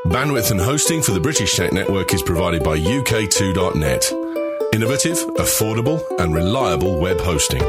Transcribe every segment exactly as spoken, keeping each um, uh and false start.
Bandwidth and hosting for the British Tech Network is provided by U K two dot net. Innovative, affordable and reliable web hosting.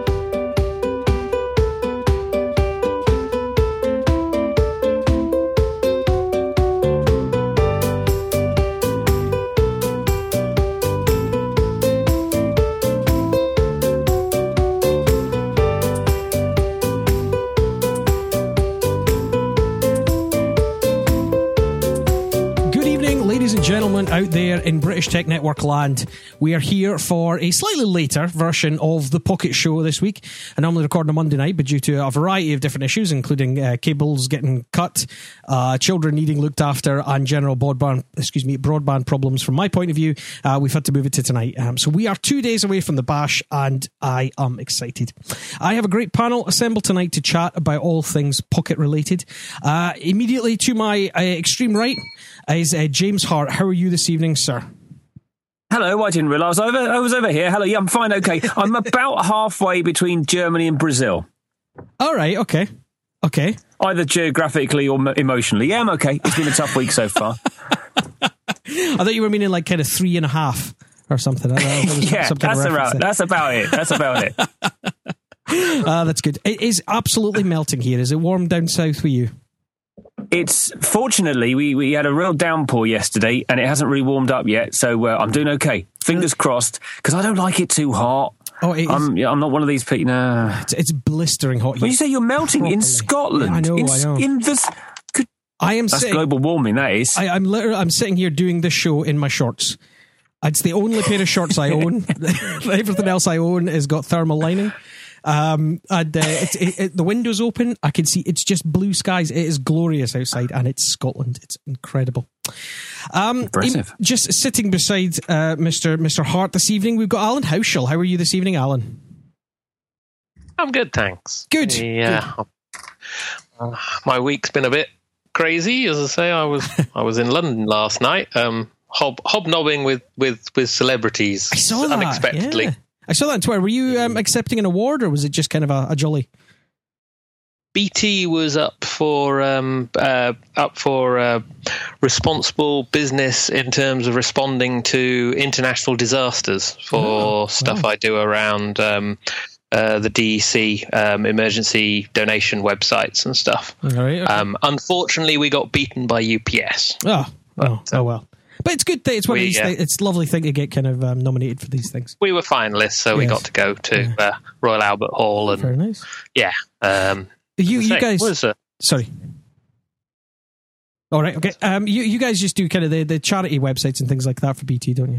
Out there in British Tech Network land, we are here for a slightly later version of the Pocket Show this week. I normally record on Monday night, but due to a variety of different issues, including uh, cables getting cut, uh, children needing looked after, and general broadband, excuse me, broadband problems from my point of view, uh, we've had to move it to tonight. Um, so we are two days away from the bash, and I am excited. I have a great panel assembled tonight to chat about all things Pocket related. Uh, immediately to my uh, extreme right is uh, James Hart. How are you this evening, sir? Hello, I didn't realise I was over, I was over here. Hello, yeah, I'm fine, okay. I'm about halfway between Germany and Brazil. All right, okay. Okay. Either geographically or emotionally. Yeah, I'm okay. It's been a tough week so far. I thought you were meaning like kind of three and a half or something. I know, yeah, some that's, about, that's about it. That's about it. uh, that's good. It is absolutely melting here. Is it warm down south for you? It's fortunately we, we had a real downpour yesterday and it hasn't really warmed up yet, so uh, I'm doing okay. Fingers crossed, because I don't like it too hot. Oh, it is. I'm, yeah, I'm not one of these people. No. It's, it's blistering hot. When you say you're melting properly. In Scotland, yeah, I know, in, I know. In this, could, I am. That's sitting, global warming. That is. I, I'm literally. I'm sitting here doing this show in my shorts. It's the only pair of shorts I own. Everything else I own has got thermal lining. Um, and uh, it's, it, it, the window's open. I can see it's just blue skies. It is glorious outside, and it's Scotland. It's incredible. Um, Impressive. Just sitting beside uh, Mister Mister Hart this evening, we've got Alan Hauschel. How are you this evening, Alan? I'm good, thanks. Good. Yeah. Good. Uh, my week's been a bit crazy, as I say. I was I was in London last night, um, hob hobnobbing with with with celebrities. I saw that unexpectedly. Yeah. I saw that on Twitter. Were you um, accepting an award, or was it just kind of a, a jolly? B T was up for um, uh, up for uh, responsible business in terms of responding to international disasters for oh, stuff wow. I do around um, uh, the D E C um, emergency donation websites and stuff. All right, okay. um, unfortunately, we got beaten by U P S. Oh, but, oh, oh well. But it's good. That it's one we, of these. uh, Things, it's a lovely thing to get kind of um, nominated for these things. We were finalists, so yes. we got to go to yeah. uh, Royal Albert Hall, and very nice. Yeah, um, you you say, guys. Was, uh, sorry. All right. Okay. Um, you you guys just do kind of the, the charity websites and things like that for B T, don't you?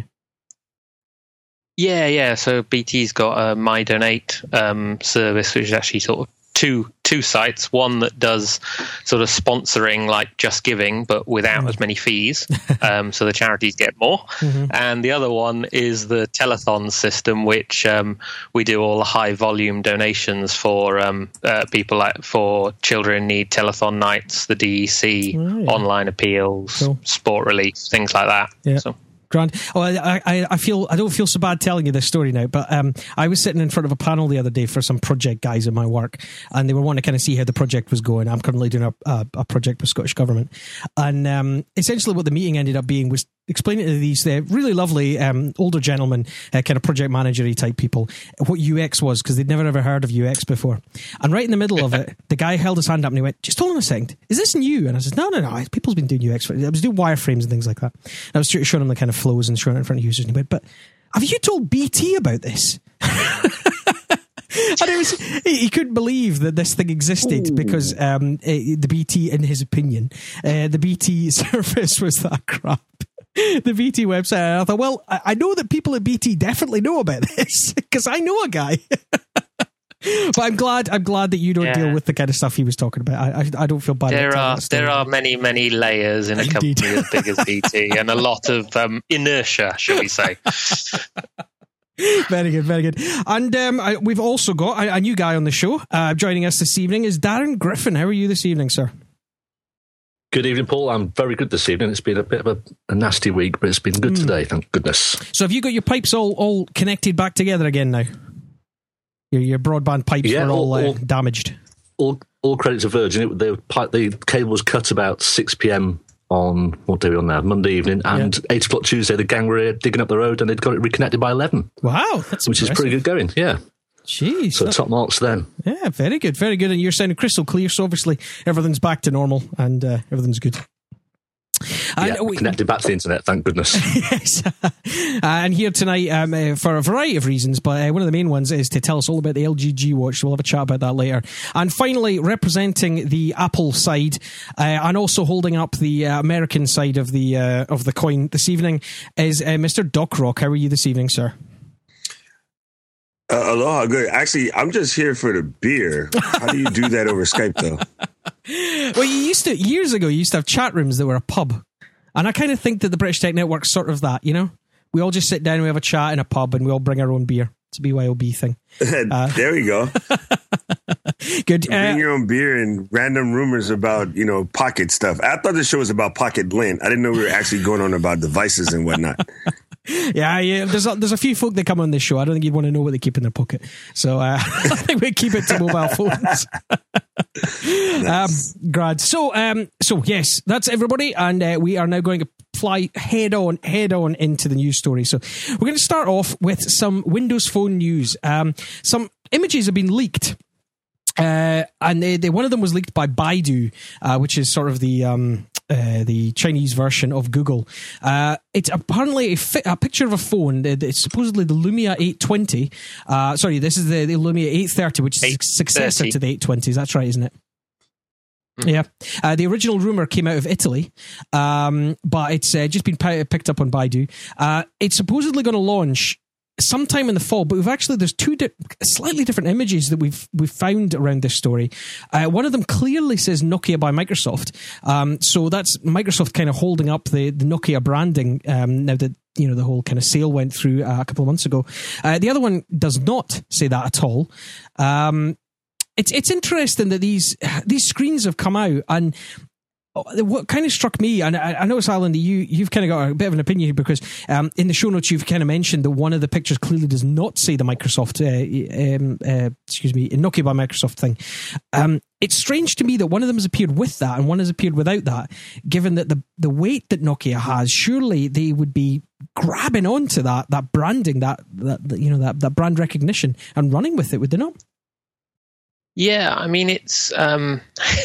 Yeah, yeah. So B T's got a My Donate um, service, which is actually sort of two two sites. One that does sort of sponsoring like Just Giving, but without mm. as many fees, um, so the charities get more. Mm-hmm. And the other one is the telethon system, which um, we do all the high volume donations for um, uh, people like for children in need telethon nights, the D E C, oh, yeah. online appeals, cool. sport relief, things like that. Yeah. So. Grand. Oh, I, I, I feel I don't feel so bad telling you this story now, but um, I was sitting in front of a panel the other day for some project guys in my work, and they were wanting to kind of see how the project was going. I'm currently doing a, a, a project with Scottish Government, and um, essentially what the meeting ended up being was explaining to these uh, really lovely um, older gentlemen, uh, kind of project manager-y type people, what U X was, because they'd never ever heard of U X before. And right in the middle of it, the guy held his hand up and he went, "Just hold on a second, is this new?" And I said, no, no, no, people's been doing U X. For, I was doing wireframes and things like that. And I was showing him the kind of flows and showing it in front of users, and he went, "But have you told B T about this?" And it was, he couldn't believe that this thing existed. Ooh. Because um, the B T, in his opinion, uh, the B T service was that crap. The B T website. And I thought, well, I know that people at B T definitely know about this because I know a guy. But I'm glad. I'm glad that you don't yeah. deal with the kind of stuff he was talking about. I, I, I don't feel bad. There about are there are many many layers in a Indeed. company as big as B T, and a lot of um, inertia, shall we say? Very good, very good. And um, I, we've also got a, a new guy on the show. Uh, joining us this evening is Darren Griffin. How are you this evening, sir? Good evening, Paul. I'm very good this evening. It's been a bit of a, a nasty week, but it's been good mm. today, thank goodness. So have you got your pipes all, all connected back together again now? Your, your broadband pipes yeah, were all, all, uh, all damaged. All all credit to Virgin. It, the, the cable was cut about six p.m. on, what day are we on now? Monday evening. And yeah. eight o'clock Tuesday, the gang were digging up the road and they'd got it reconnected by eleven. Wow, that's Which impressive. is pretty good going, yeah. Jeez. So that, top marks then. Yeah, very good, very good. And you're sounding crystal clear, so obviously everything's back to normal and uh, everything's good. And yeah, we, connected back to the internet, thank goodness. Yes. uh, and here tonight, um, uh, for a variety of reasons, but uh, one of the main ones is to tell us all about the L G G Watch. So we'll have a chat about that later. And finally, representing the Apple side uh, and also holding up the uh, American side of the uh, of the coin this evening is uh, Mister Doc Rock. How are you this evening, sir? Uh, aloha, good. Actually, I'm just here for the beer. How do you do that over Skype, though? Well, you used to, years ago, you used to have chat rooms that were a pub. And I kind of think that the British Tech Network's sort of that, you know? We all just sit down and we have a chat in a pub and we all bring our own beer. It's a B Y O B thing. Uh, there we go. Good. Bring uh, your own beer and random rumors about, you know, pocket stuff. I thought the show was about pocket lint. I didn't know we were actually going on about devices and whatnot. Yeah, yeah. There's a, there's a few folk that come on this show. I don't think you'd want to know what they keep in their pocket. So uh, I think we keep it to mobile phones. Nice. um, Grad. So, um, so yes, that's everybody, and uh, we are now going to fly head on, head on into the news story. So we're going to start off with some Windows Phone news. Um, some images have been leaked. Uh, and they, they, one of them was leaked by Baidu, uh, which is sort of the um, uh, the Chinese version of Google. Uh, it's apparently a, fi- a picture of a phone. It's supposedly the Lumia eight twenty. Uh, sorry, this is the, the Lumia eight thirty, which is a successor to the eight twenties. That's right, isn't it? Mm. Yeah. Uh, the original rumour came out of Italy, um, but it's uh, just been p- picked up on Baidu. Uh, it's supposedly going to launch sometime in the fall, but we've actually, there's two di- slightly different images that we've we've found around this story. Uh, one of them clearly says Nokia by Microsoft, um, so that's Microsoft kind of holding up the, the Nokia branding um, now that, you know, the whole kind of sale went through uh, a couple of months ago. Uh, the other one does not say that at all. Um, it's it's interesting that these these screens have come out, and what kind of struck me, and I, I notice, Alan, that you, you've kind of got a bit of an opinion here, because um, in the show notes you've kind of mentioned that one of the pictures clearly does not say the Microsoft, uh, um, uh, excuse me, Nokia by Microsoft thing. Um, it's strange to me that one of them has appeared with that and one has appeared without that, given that the, the weight that Nokia has. Surely they would be grabbing onto that that branding, that, that you know, that, that brand recognition and running with it, would they not? Yeah, I mean, it's um,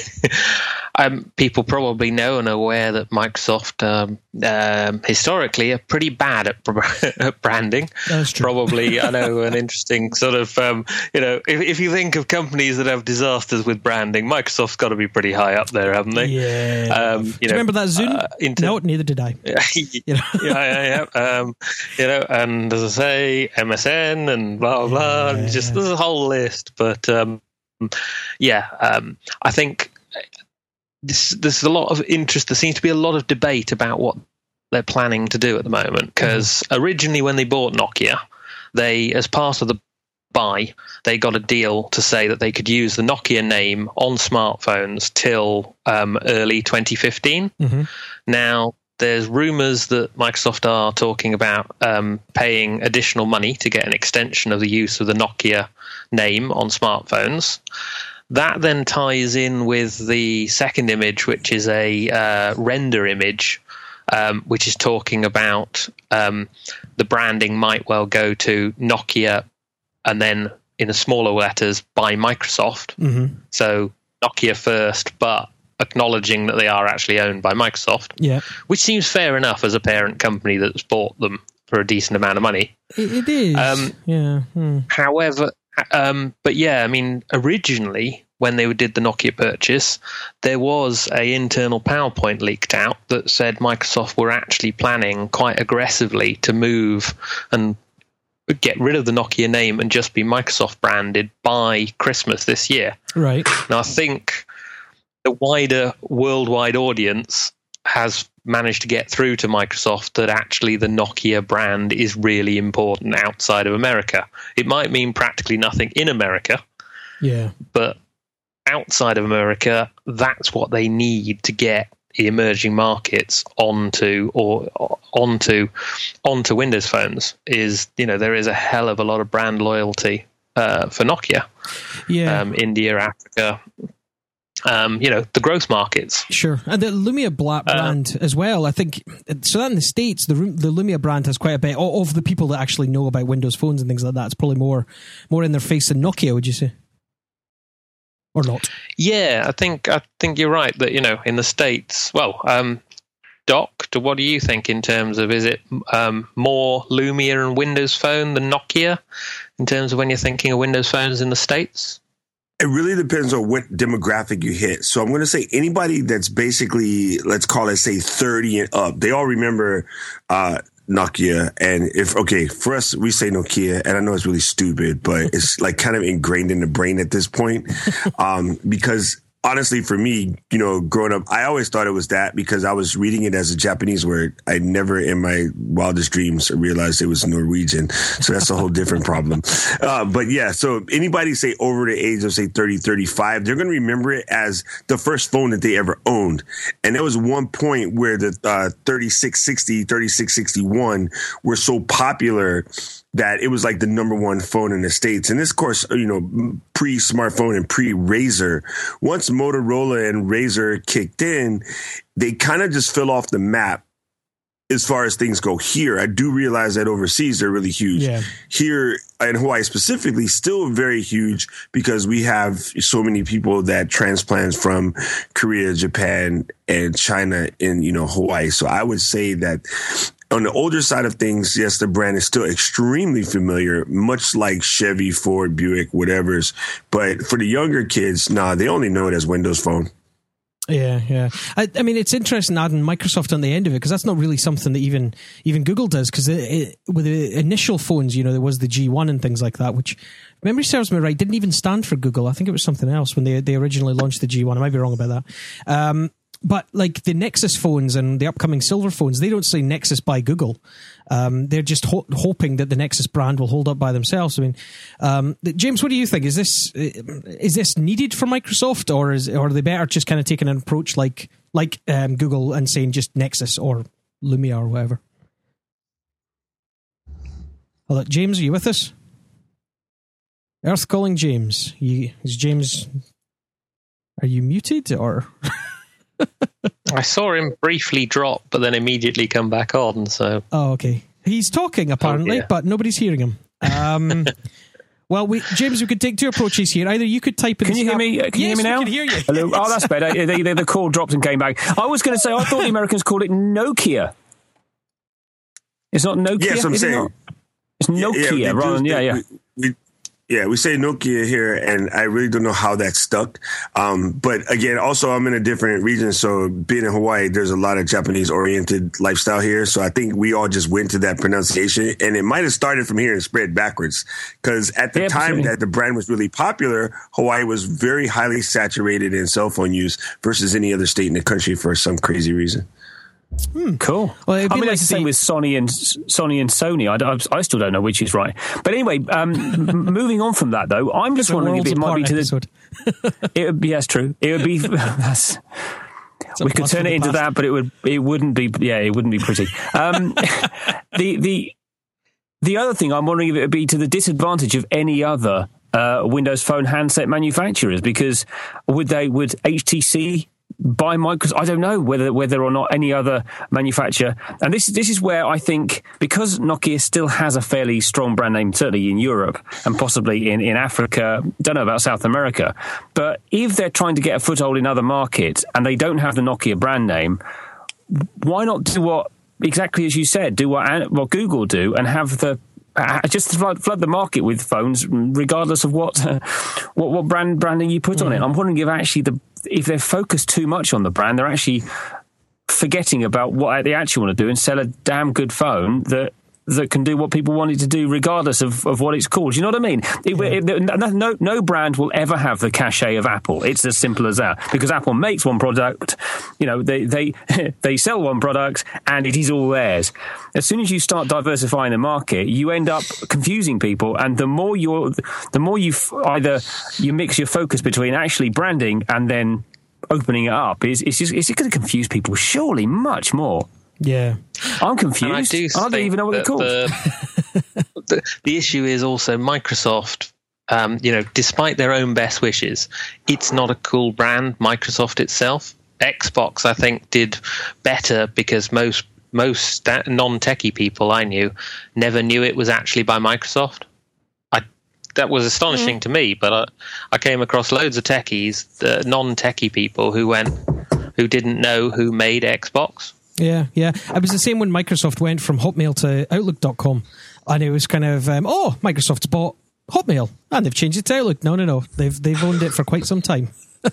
um, people probably know and are aware that Microsoft um, um, historically are pretty bad at, at branding. That's true. Probably, I know, an interesting sort of, um, you know, if, if you think of companies that have disasters with branding, Microsoft's got to be pretty high up there, haven't they? Yeah. Um, you Do you know, remember that Zune? Uh, into, no, neither did I. Yeah, you know? yeah, yeah, yeah. Um, you know, and as I say, M S N and blah, blah, blah, yeah. and just there's a whole list, but um, yeah, um, I think this, there's a lot of interest. There seems to be a lot of debate about what they're planning to do at the moment, because mm-hmm. originally when they bought Nokia, they, as part of the buy, they got a deal to say that they could use the Nokia name on smartphones till um, early twenty fifteen. Mm-hmm. Now, there's rumours that Microsoft are talking about um, paying additional money to get an extension of the use of the Nokia name on smartphones. That then ties in with the second image, which is a uh, render image, um, which is talking about um, the branding might well go to Nokia and then in a smaller letters by Microsoft. Mm-hmm. So Nokia first, but acknowledging that they are actually owned by Microsoft, yeah, which seems fair enough as a parent company that's bought them for a decent amount of money. It, it is, um, yeah. Hmm. However, um, but yeah, I mean, originally when they did the Nokia purchase, there was a internal PowerPoint leaked out that said Microsoft were actually planning quite aggressively to move and get rid of the Nokia name and just be Microsoft branded by Christmas this year. Right. Now, I think the wider worldwide audience has managed to get through to Microsoft that actually the Nokia brand is really important outside of America. It might mean practically nothing in America, yeah, but outside of America, that's what they need to get the emerging markets onto or onto onto Windows phones. Is, you know, there is a hell of a lot of brand loyalty uh, for Nokia. Yeah, um, India, Africa. um, you know, the growth markets. Sure, and the Lumia Black brand uh, as well. I think so. That in the States, the the Lumia brand has quite a bit of the people that actually know about Windows phones and things like that. It's probably more more in their face than Nokia. Would you say, or not? Yeah, I think I think you're right that, you know, in the States, well. Um, Doc, what do you think in terms of, is it um, more Lumia and Windows Phone than Nokia in terms of when you're thinking of Windows phones in the States? It really depends on what demographic you hit. So I'm going to say anybody that's basically, let's call it, say, thirty and up, they all remember uh, Nokia. And if, okay, for us, we say Nokia, and I know it's really stupid, but it's like kind of ingrained in the brain at this point um, because honestly, for me, you know, growing up, I always thought it was that because I was reading it as a Japanese word. I never in my wildest dreams realized it was Norwegian. So that's a whole different problem. Uh, but yeah, so anybody say over the age of say thirty, thirty-five, they're going to remember it as the first phone that they ever owned. And there was one point where the uh, thirty-six sixty, thirty-six sixty-one were so popular that it was like the number one phone in the States. And this, of course, you know, pre-smartphone and pre-Razr. Once Motorola and Razr kicked in, they kind of just fell off the map as far as things go here. I do realize that overseas they're really huge. Yeah. Here in Hawaii specifically, still very huge because we have so many people that transplants from Korea, Japan, and China in, you know, Hawaii. So I would say that on the older side of things, yes, the brand is still extremely familiar, much like Chevy, Ford, Buick, whatever's. But for the younger kids, nah, they only know it as Windows Phone. Yeah, yeah. I, I mean, it's interesting adding Microsoft on the end of it because that's not really something that even even Google does. Because with the initial phones, you know, there was the G one and things like that, which, if memory serves me right, didn't even stand for Google. I think it was something else when they they originally launched the G one. I might be wrong about that. Um, But like the Nexus phones and the upcoming Silver phones, they don't say Nexus by Google. Um, they're just ho- hoping that the Nexus brand will hold up by themselves. I mean, um, James, what do you think? Is this is this needed for Microsoft, or is or are they better just kind of taking an approach like like um, Google and saying just Nexus or Lumia or whatever? Hello, James, are you with us? Earth calling James. You, is James? Are you muted or? I saw him briefly drop, but then immediately come back on. So, oh, okay. He's talking apparently, oh, but nobody's hearing him. Um, well, we, James, we could take two approaches here. Either you could type in. Can the you hear me? Can yes, you hear me now? We can hear you. Hello? Oh, that's better. the, the, the call dropped and came back. I was going to say I thought the Americans called it Nokia. It's not Nokia. Yes, I'm is saying it not? It's Nokia, yeah, yeah, rather than yeah, yeah. We, we, Yeah, we say Nokia here, and I really don't know how that stuck. Um, but again, also I'm in a different region, so being in Hawaii, there's a lot of Japanese-oriented lifestyle here. So I think we all just went to that pronunciation, and it might have started from here and spread backwards. Because at the yeah, time absolutely. that the brand was really popular, Hawaii was very highly saturated in cell phone use versus any other state in the country for some crazy reason. Hmm. Cool. Well, I mean, like it's the same with Sony and Sony and Sony. I, I still don't know which is right. But anyway, um, moving on from that, though, I'm just wondering if it might be to episode. the. It would be, yes, true. It would be. That's, we could turn it into that, but it would. It wouldn't be. Yeah, it wouldn't be pretty. Um, the the the other thing I'm wondering if it would be to the disadvantage of any other uh, Windows Phone handset manufacturers, because would they would H T C by Microsoft? I don't know whether whether or not any other manufacturer. And this this is where I think, because Nokia still has a fairly strong brand name, certainly in Europe and possibly in, in Africa, don't know about South America, but if they're trying to get a foothold in other markets and they don't have the Nokia brand name, why not do what, exactly as you said, do what, what Google do and have the Uh, just flood, flood the market with phones, regardless of what uh, what, what brand branding you put mm. on it. I'm wondering if actually the if they're focused too much on the brand, they're actually forgetting about what they actually want to do and sell a damn good phone that that can do what people want it to do, regardless of, of what it's called. You know what I mean? It, yeah. it, no, no brand will ever have the cachet of Apple. It's as simple as that. Because Apple makes one product, you know, they they they sell one product, and it is all theirs. As soon as you start diversifying the market, you end up confusing people, and the more you're, the more you either you mix your focus between actually branding and then opening it up, is it's just, it's going to confuse people surely much more. Yeah, I'm confused. I, do I don't even know what they're called. The, the, the issue is also Microsoft um, you know, despite their own best wishes, it's not a cool brand, Microsoft itself. Xbox, I think, did better because most most non-techie people I knew never knew it was actually by Microsoft. I that was astonishing mm. to me, but I, I came across loads of techies, uh, non-techie people who went who didn't know who made Xbox. Yeah, yeah. It was the same when Microsoft went from Hotmail to Outlook dot com, and it was kind of um, oh, Microsoft's bought Hotmail and they've changed it to Outlook. No, no, no. They've they've owned it for quite some time.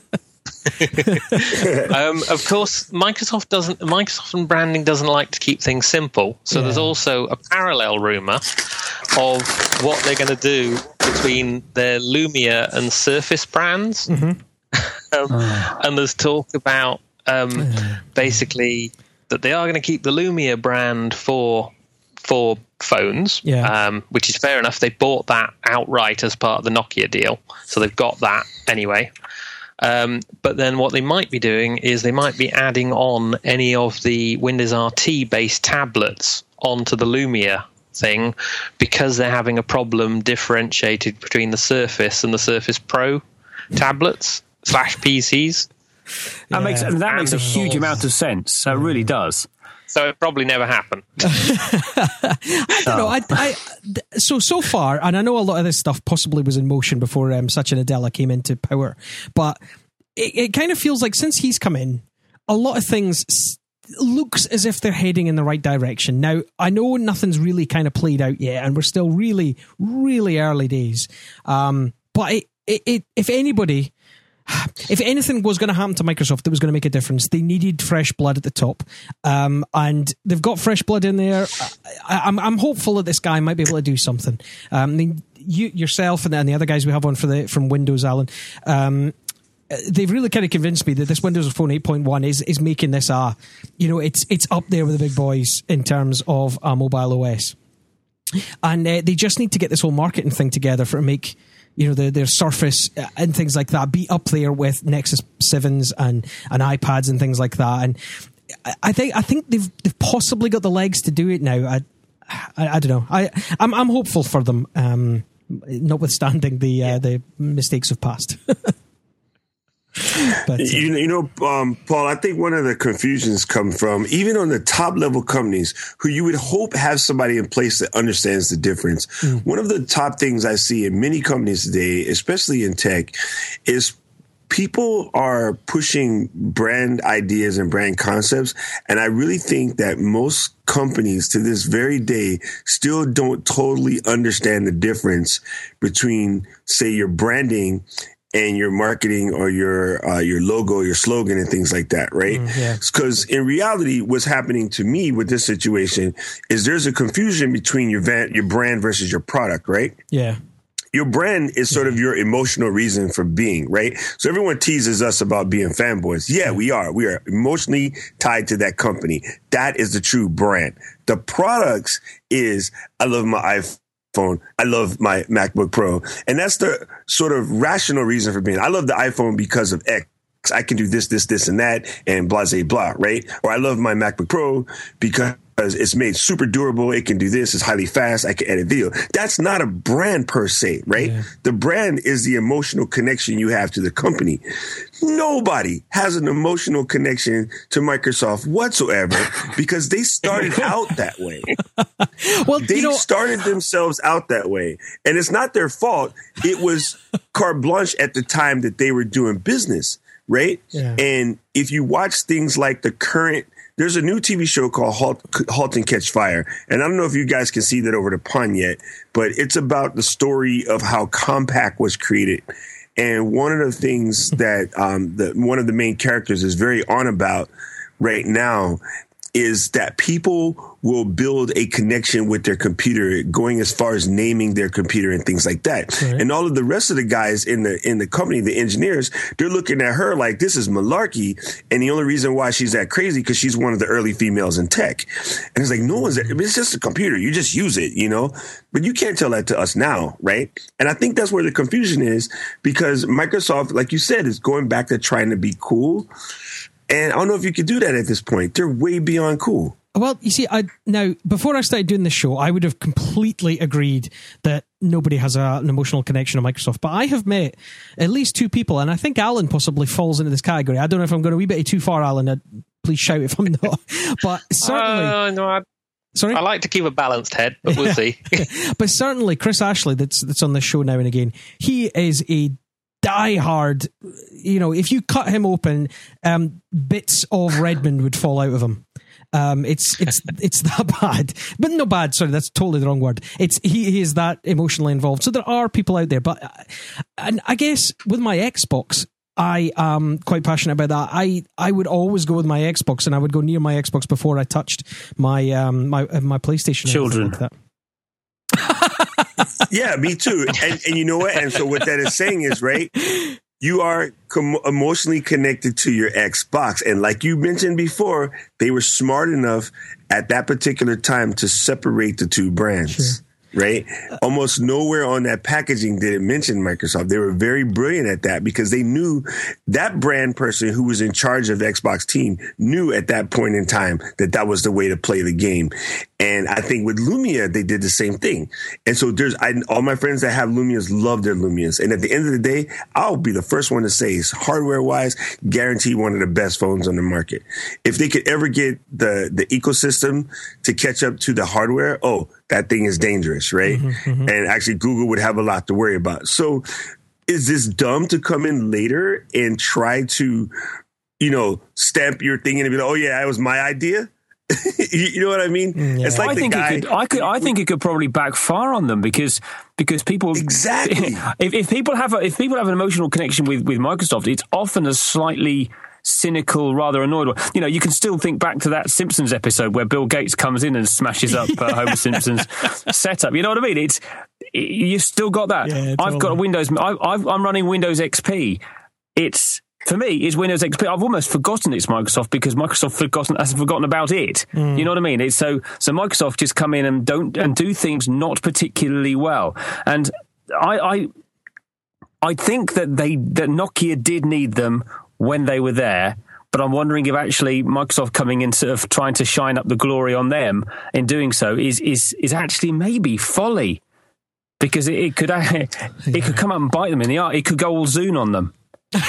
um, of course, Microsoft doesn't. Microsoft and branding doesn't like to keep things simple. So yeah. There's also a parallel rumor of what they're going to do between their Lumia and Surface brands. Mm-hmm. um, oh. And there's talk about um, basically that they are going to keep the Lumia brand for for phones, yeah. um, which is fair enough. They bought that outright as part of the Nokia deal, so they've got that anyway. Um, but then what they might be doing is they might be adding on any of the Windows R T-based tablets onto the Lumia thing because they're having a problem differentiated between the Surface and the Surface Pro tablets slash P Cs. That yeah. makes that makes a huge amount of sense. So it really does. So it probably never happened. I don't know. I, I, so, so far, and I know a lot of this stuff possibly was in motion before um, Satya Nadella came into power, but it, it kind of feels like since he's come in, a lot of things s- looks as if they're heading in the right direction. Now, I know nothing's really kind of played out yet, and we're still really, really early days. Um, but it, it, it, if anybody... If anything was going to happen to Microsoft that was going to make a difference, they needed fresh blood at the top, um, and they've got fresh blood in there. I, I'm, I'm hopeful that this guy might be able to do something. Um, I mean, you yourself and the, and the other guys we have on for the from Windows, Alan, um, they've really kind of convinced me that this Windows Phone eight point one is is making this a, you know, it's it's up there with the big boys in terms of a mobile O S, and uh, they just need to get this whole marketing thing together for to make. You know, their, their Surface and things like that be up there with Nexus sevens and, and iPads and things like that. And I think I think they've they've possibly got the legs to do it now. I I, I don't know. I I'm I'm hopeful for them, um, notwithstanding the uh, the mistakes of past. But, uh, you, you know, um, Paul, I think one of the confusions come from even on the top level companies who you would hope have somebody in place that understands the difference. Mm. One of the top things I see in many companies today, especially in tech, is people are pushing brand ideas and brand concepts. And I really think that most companies to this very day still don't totally understand the difference between, say, your branding and your marketing or your uh, your logo, your slogan and things like that, right? Because mm, yeah. in reality, what's happening to me with this situation is there's a confusion between your van, your brand versus your product, right? Yeah. Your brand is sort of your emotional reason for being, right? So everyone teases us about being fanboys. Yeah, we are. We are emotionally tied to that company. That is the true brand. The products is, I love my iPhone. Phone. I love my MacBook Pro. And that's the sort of rational reason for being. I love the iPhone because of X. I can do this, this, this, and that, and blah, blah, blah, right? Or I love my MacBook Pro because it's made super durable. It can do this. It's highly fast. I can edit video. That's not a brand per se, right? Yeah. The brand is the emotional connection you have to the company. Nobody has an emotional connection to Microsoft whatsoever because they started out that way. Well, they you know, started themselves out that way. And it's not their fault. It was carte blanche at the time that they were doing business, right? Yeah. And if you watch things like the current, there's a new T V show called Halt, Halt and Catch Fire. And I don't know if you guys can see that over the pond yet, but it's about the story of how Compaq was created. And one of the things that um, the, one of the main characters is very on about right now is that people will build a connection with their computer, going as far as naming their computer and things like that. Right. And all of the rest of the guys in the in the company, the engineers, they're looking at her like this is malarkey. And the only reason why she's that crazy because she's one of the early females in tech. And it's like, no one's. It's just a computer. You just use it, you know. But you can't tell that to us now, right? And I think that's where the confusion is because Microsoft, like you said, is going back to trying to be cool. And I don't know if you could do that at this point. They're way beyond cool. Well, you see, I now before I started doing this show, I would have completely agreed that nobody has a, an emotional connection to Microsoft. But I have met at least two people, and I think Alan possibly falls into this category. I don't know if I'm going a wee bit too far, Alan. Uh, please shout if I'm not. But certainly, uh, no, I, sorry, I like to keep a balanced head, but we'll see. But certainly, Chris Ashley, that's that's on this show now and again. He is a diehard. You know, if you cut him open, um, bits of Redmond would fall out of him. Um, it's it's it's that bad, but no bad. Sorry, that's totally the wrong word. It's he, he is that emotionally involved. So there are people out there, but and I guess with my Xbox, I am quite passionate about that. I, I would always go with my Xbox, and I would go near my Xbox before I touched my um my my PlayStation. Children. Like that. Yeah, me too. And and you know what? And so what that is saying is, right, you are com- emotionally connected to your Xbox. And like you mentioned before, they were smart enough at that particular time to separate the two brands. Sure. Right? Almost nowhere on that packaging did it mention Microsoft. They were very brilliant at that because they knew that brand person who was in charge of Xbox team knew at that point in time that that was the way to play the game. And I think with Lumia, they did the same thing. And so there's I, all my friends that have Lumias love their Lumias. And at the end of the day, I'll be the first one to say, hardware wise, guarantee one of the best phones on the market. If they could ever get the, the ecosystem to catch up to the hardware, oh, that thing is dangerous, right? Mm-hmm, mm-hmm. And actually, Google would have a lot to worry about. So is this dumb to come in later and try to, you know, stamp your thing in and be like, oh, yeah, that was my idea? You know what I mean? Yeah. It's like I the think guy, it could. I could. I think it could probably backfire on them because because people exactly. If, if people have a, if people have an emotional connection with, with Microsoft, it's often a slightly cynical, rather annoyed one. You know, you can still think back to that Simpsons episode where Bill Gates comes in and smashes up uh, Homer Simpson's setup. You know what I mean? It's it, you've still got that. Yeah, totally. I've got a Windows. I, I've, I'm running Windows X P. It's For me, it's Windows X P. I've almost forgotten it's Microsoft because Microsoft forgotten hasn't forgotten about it. Mm. You know what I mean? It's so so Microsoft just come in and don't and do things not particularly well. And I I, I think that they that Nokia did need them when they were there. But I'm wondering if actually Microsoft coming in sort of trying to shine up the glory on them in doing so is is is actually maybe folly, because it, it could it yeah. could come up and bite them in the eye. It could go all Zune on them.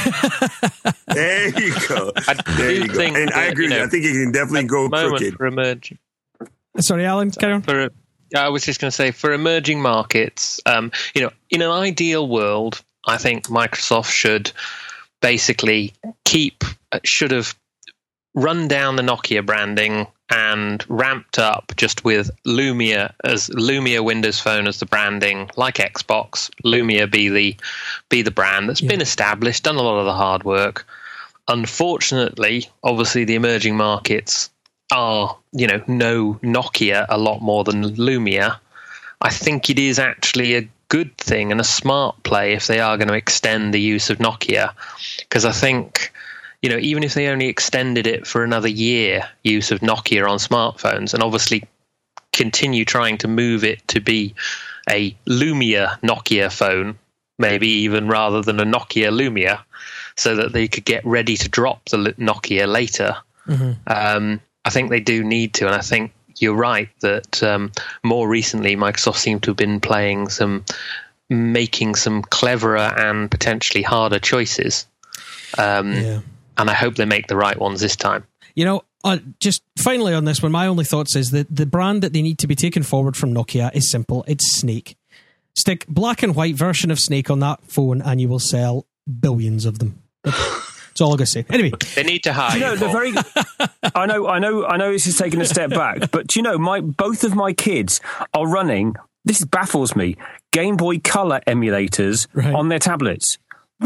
There you go. I there you think go. And that, I agree. You know, I think it can definitely go crooked. For emerging, Sorry, Alan, carry on. For, I was just going to say, for emerging markets, um, you know, in an ideal world, I think Microsoft should basically keep, should have run down the Nokia branding and ramped up just with Lumia as Lumia Windows Phone as the branding, like Xbox. Lumia be the be the brand that's yeah. been established, done a lot of the hard work. Unfortunately, obviously, the emerging markets are, you know, know Nokia a lot more than Lumia. I think it is actually a good thing and a smart play if they are going to extend the use of Nokia, because I think, you know, even if they only extended it for another year, use of Nokia on smartphones, and obviously continue trying to move it to be a Lumia Nokia phone, maybe even rather than a Nokia Lumia, so that they could get ready to drop the Nokia later. Mm-hmm. Um, I think they do need to, and I think you're right that um, more recently Microsoft seemed to have been playing some, making some cleverer and potentially harder choices. Um, yeah. And I hope they make the right ones this time. You know, uh, just finally on this one, my only thoughts is that the brand that they need to be taken forward from Nokia is simple. It's Snake. Stick black and white version of Snake on that phone and you will sell billions of them. That's all I'm going to say. Anyway. They need to hire you know, the very, I know, I know, I know this is taking a step back, but do you know, my both of my kids are running, this baffles me, Game Boy Color emulators right. on their tablets.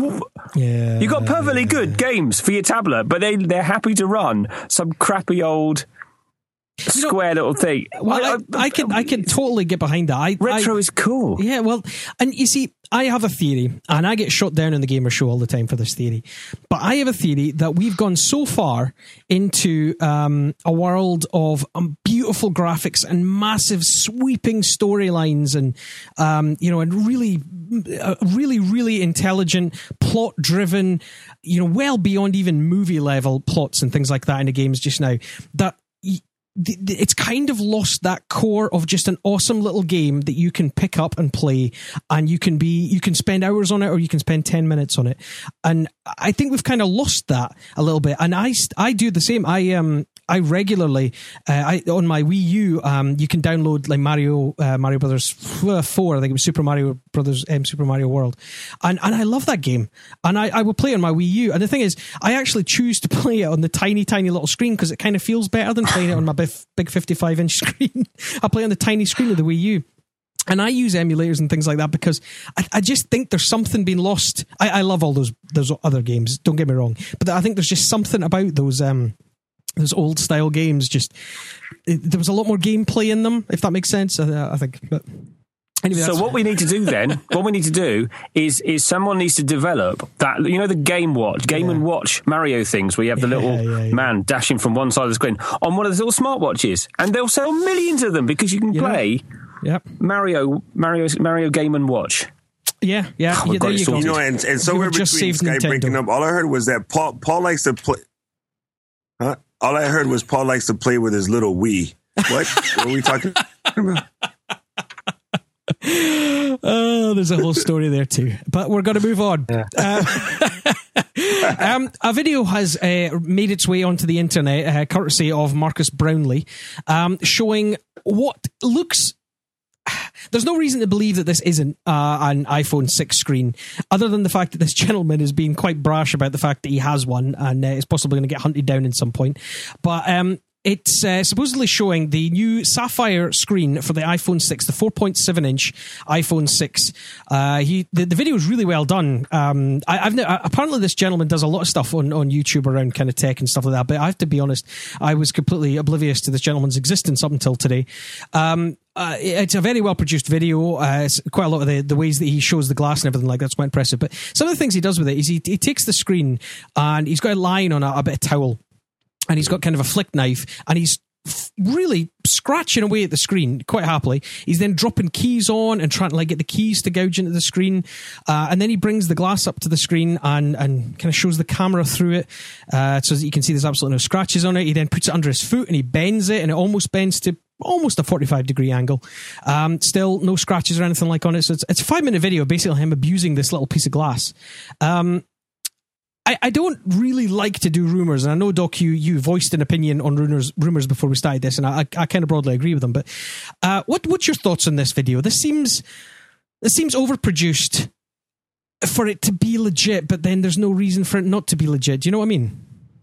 Yeah, you got perfectly good games for your tablet, but they they're happy to run some crappy old square you know, little thing. Well, I, I, I can I can totally get behind that. I, retro I, is cool. Yeah, well, and you see, I have a theory, and I get shot down in the gamer show all the time for this theory. But I have a theory that we've gone so far into um, a world of um, beautiful graphics and massive sweeping storylines, and um, you know, and really, uh, really, really intelligent, plot-driven, you know, well beyond even movie level plots and things like that in the games just now. That the, the, it's kind of lost that core of just an awesome little game that you can pick up and play, and you can be you can spend hours on it, or you can spend ten minutes on it. And I think we've kind of lost that a little bit. And I I do the same. I um. I regularly, uh, I on my Wii U, um, you can download like Mario, uh, Mario Brothers four. I think it was Super Mario Brothers, um, Super Mario World, and and I love that game. And I, I will play it on my Wii U. And the thing is, I actually choose to play it on the tiny, tiny little screen because it kind of feels better than playing it on my big, big fifty-five inch screen. I play on the tiny screen of the Wii U. And I use emulators and things like that because I, I just think there's something being lost. I, I love all those those other games. Don't get me wrong, but I think there's just something about those. Um, Those old style games, just it, there was a lot more gameplay in them, if that makes sense. I, I think. But anyway, so what we need to do then, what we need to do is is someone needs to develop that. You know, the Game Watch, Game yeah. and Watch Mario things, where you have the yeah, little yeah, yeah. man dashing from one side of the screen on one of those little smartwatches, and they'll sell millions of them because you can yeah. play yeah. Mario, Mario, Mario Game and Watch. Yeah, yeah, oh, yeah there you go. You know, and, and somewhere between Skype breaking up, all I heard was that Paul Paul likes to play. Huh? All I heard was Paul likes to play with his little Wii. What? What are we talking about? Oh, there's a whole story there too. But we're going to move on. Yeah. Uh, um, a video has uh, made its way onto the internet, uh, courtesy of Marcus Brownlee, um, showing what looks... There's no reason to believe that this isn't uh, an iPhone six screen, other than the fact that this gentleman is being quite brash about the fact that he has one and uh, is possibly going to get hunted down at some point. But um, it's uh, supposedly showing the new Sapphire screen for the iPhone six, the four point seven inch iPhone six. Uh, he the, the video is really well done. Um, I, I've uh, apparently this gentleman does a lot of stuff on, on YouTube around kind of tech and stuff like that. But I have to be honest, I was completely oblivious to this gentleman's existence up until today. Um, Uh, it's a very well produced video. Uh, it's quite a lot of the, the ways that he shows the glass and everything like that's quite impressive. But some of the things he does with it is he, he takes the screen and he's got a line on a, a bit of towel, and he's got kind of a flick knife, and he's f- really scratching away at the screen quite happily. He's then dropping keys on and trying to like get the keys to gouge into the screen, uh, and then he brings the glass up to the screen and and kind of shows the camera through it, uh, so that you can see there's absolutely no scratches on it. He then puts it under his foot and he bends it, and it almost bends to almost a forty-five degree angle. Um, still no scratches or anything like on it. So it's, it's a five minute video, basically him abusing this little piece of glass. Um, I, I don't really like to do rumors, and I know, Doc, you, you voiced an opinion on rumors rumors before we started this, and I, I kind of broadly agree with them. But uh, what what's your thoughts on this video? This seems this seems overproduced for it to be legit, but then there's no reason for it not to be legit. Do you know what I mean?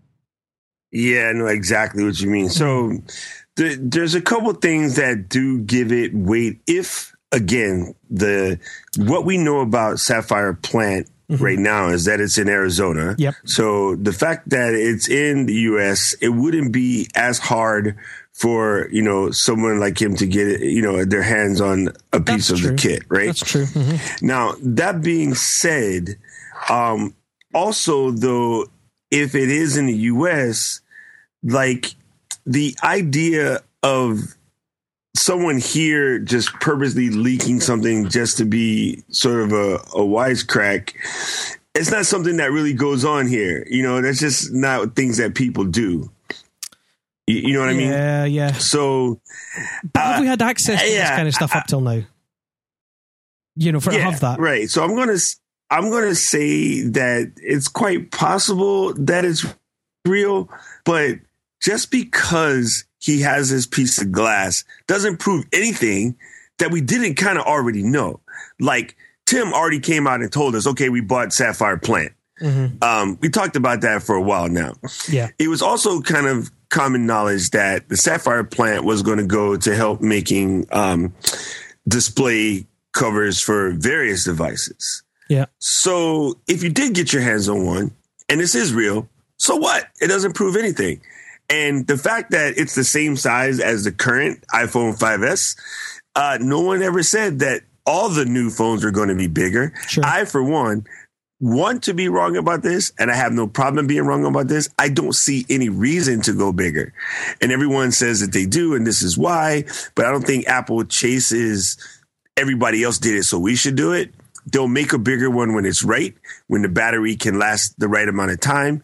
Yeah, I know exactly what you mean. So the, there's a couple things that do give it weight. If, again, the what we know about Sapphire Plant mm-hmm. right now is that it's in Arizona. Yep. So the fact that it's in the U S, it wouldn't be as hard for, you know, someone like him to get, you know, their hands on a piece That's of true. the kit, right? That's true. Mm-hmm. Now, that being said, um, also, though, if it is in the U S, like the idea of someone here just purposely leaking something just to be sort of a, a wisecrack, it's not something that really goes on here. You know, that's just not things that people do. You, you know what I mean? Yeah, yeah. So, but have uh, we had access to yeah, this kind of stuff I, up till now? You know, for yeah, to have that, right? So I'm gonna I'm gonna say that it's quite possible that it's real, but just because he has this piece of glass doesn't prove anything that we didn't kind of already know. Like Tim already came out and told us, okay, we bought Sapphire Plant. Mm-hmm. Um, we talked about that for a while now. Yeah. It was also kind of common knowledge that the Sapphire Plant was going to go to help making um, display covers for various devices. Yeah. So if you did get your hands on one, and this is real, so what? It doesn't prove anything. And the fact that it's the same size as the current iPhone five S, uh, no one ever said that all the new phones are going to be bigger. Sure. I, for one, want to be wrong about this, and I have no problem being wrong about this. I don't see any reason to go bigger. And everyone says that they do, and this is why. But I don't think Apple chases everybody else did it, so we should do it. They'll make a bigger one when it's right, when the battery can last the right amount of time.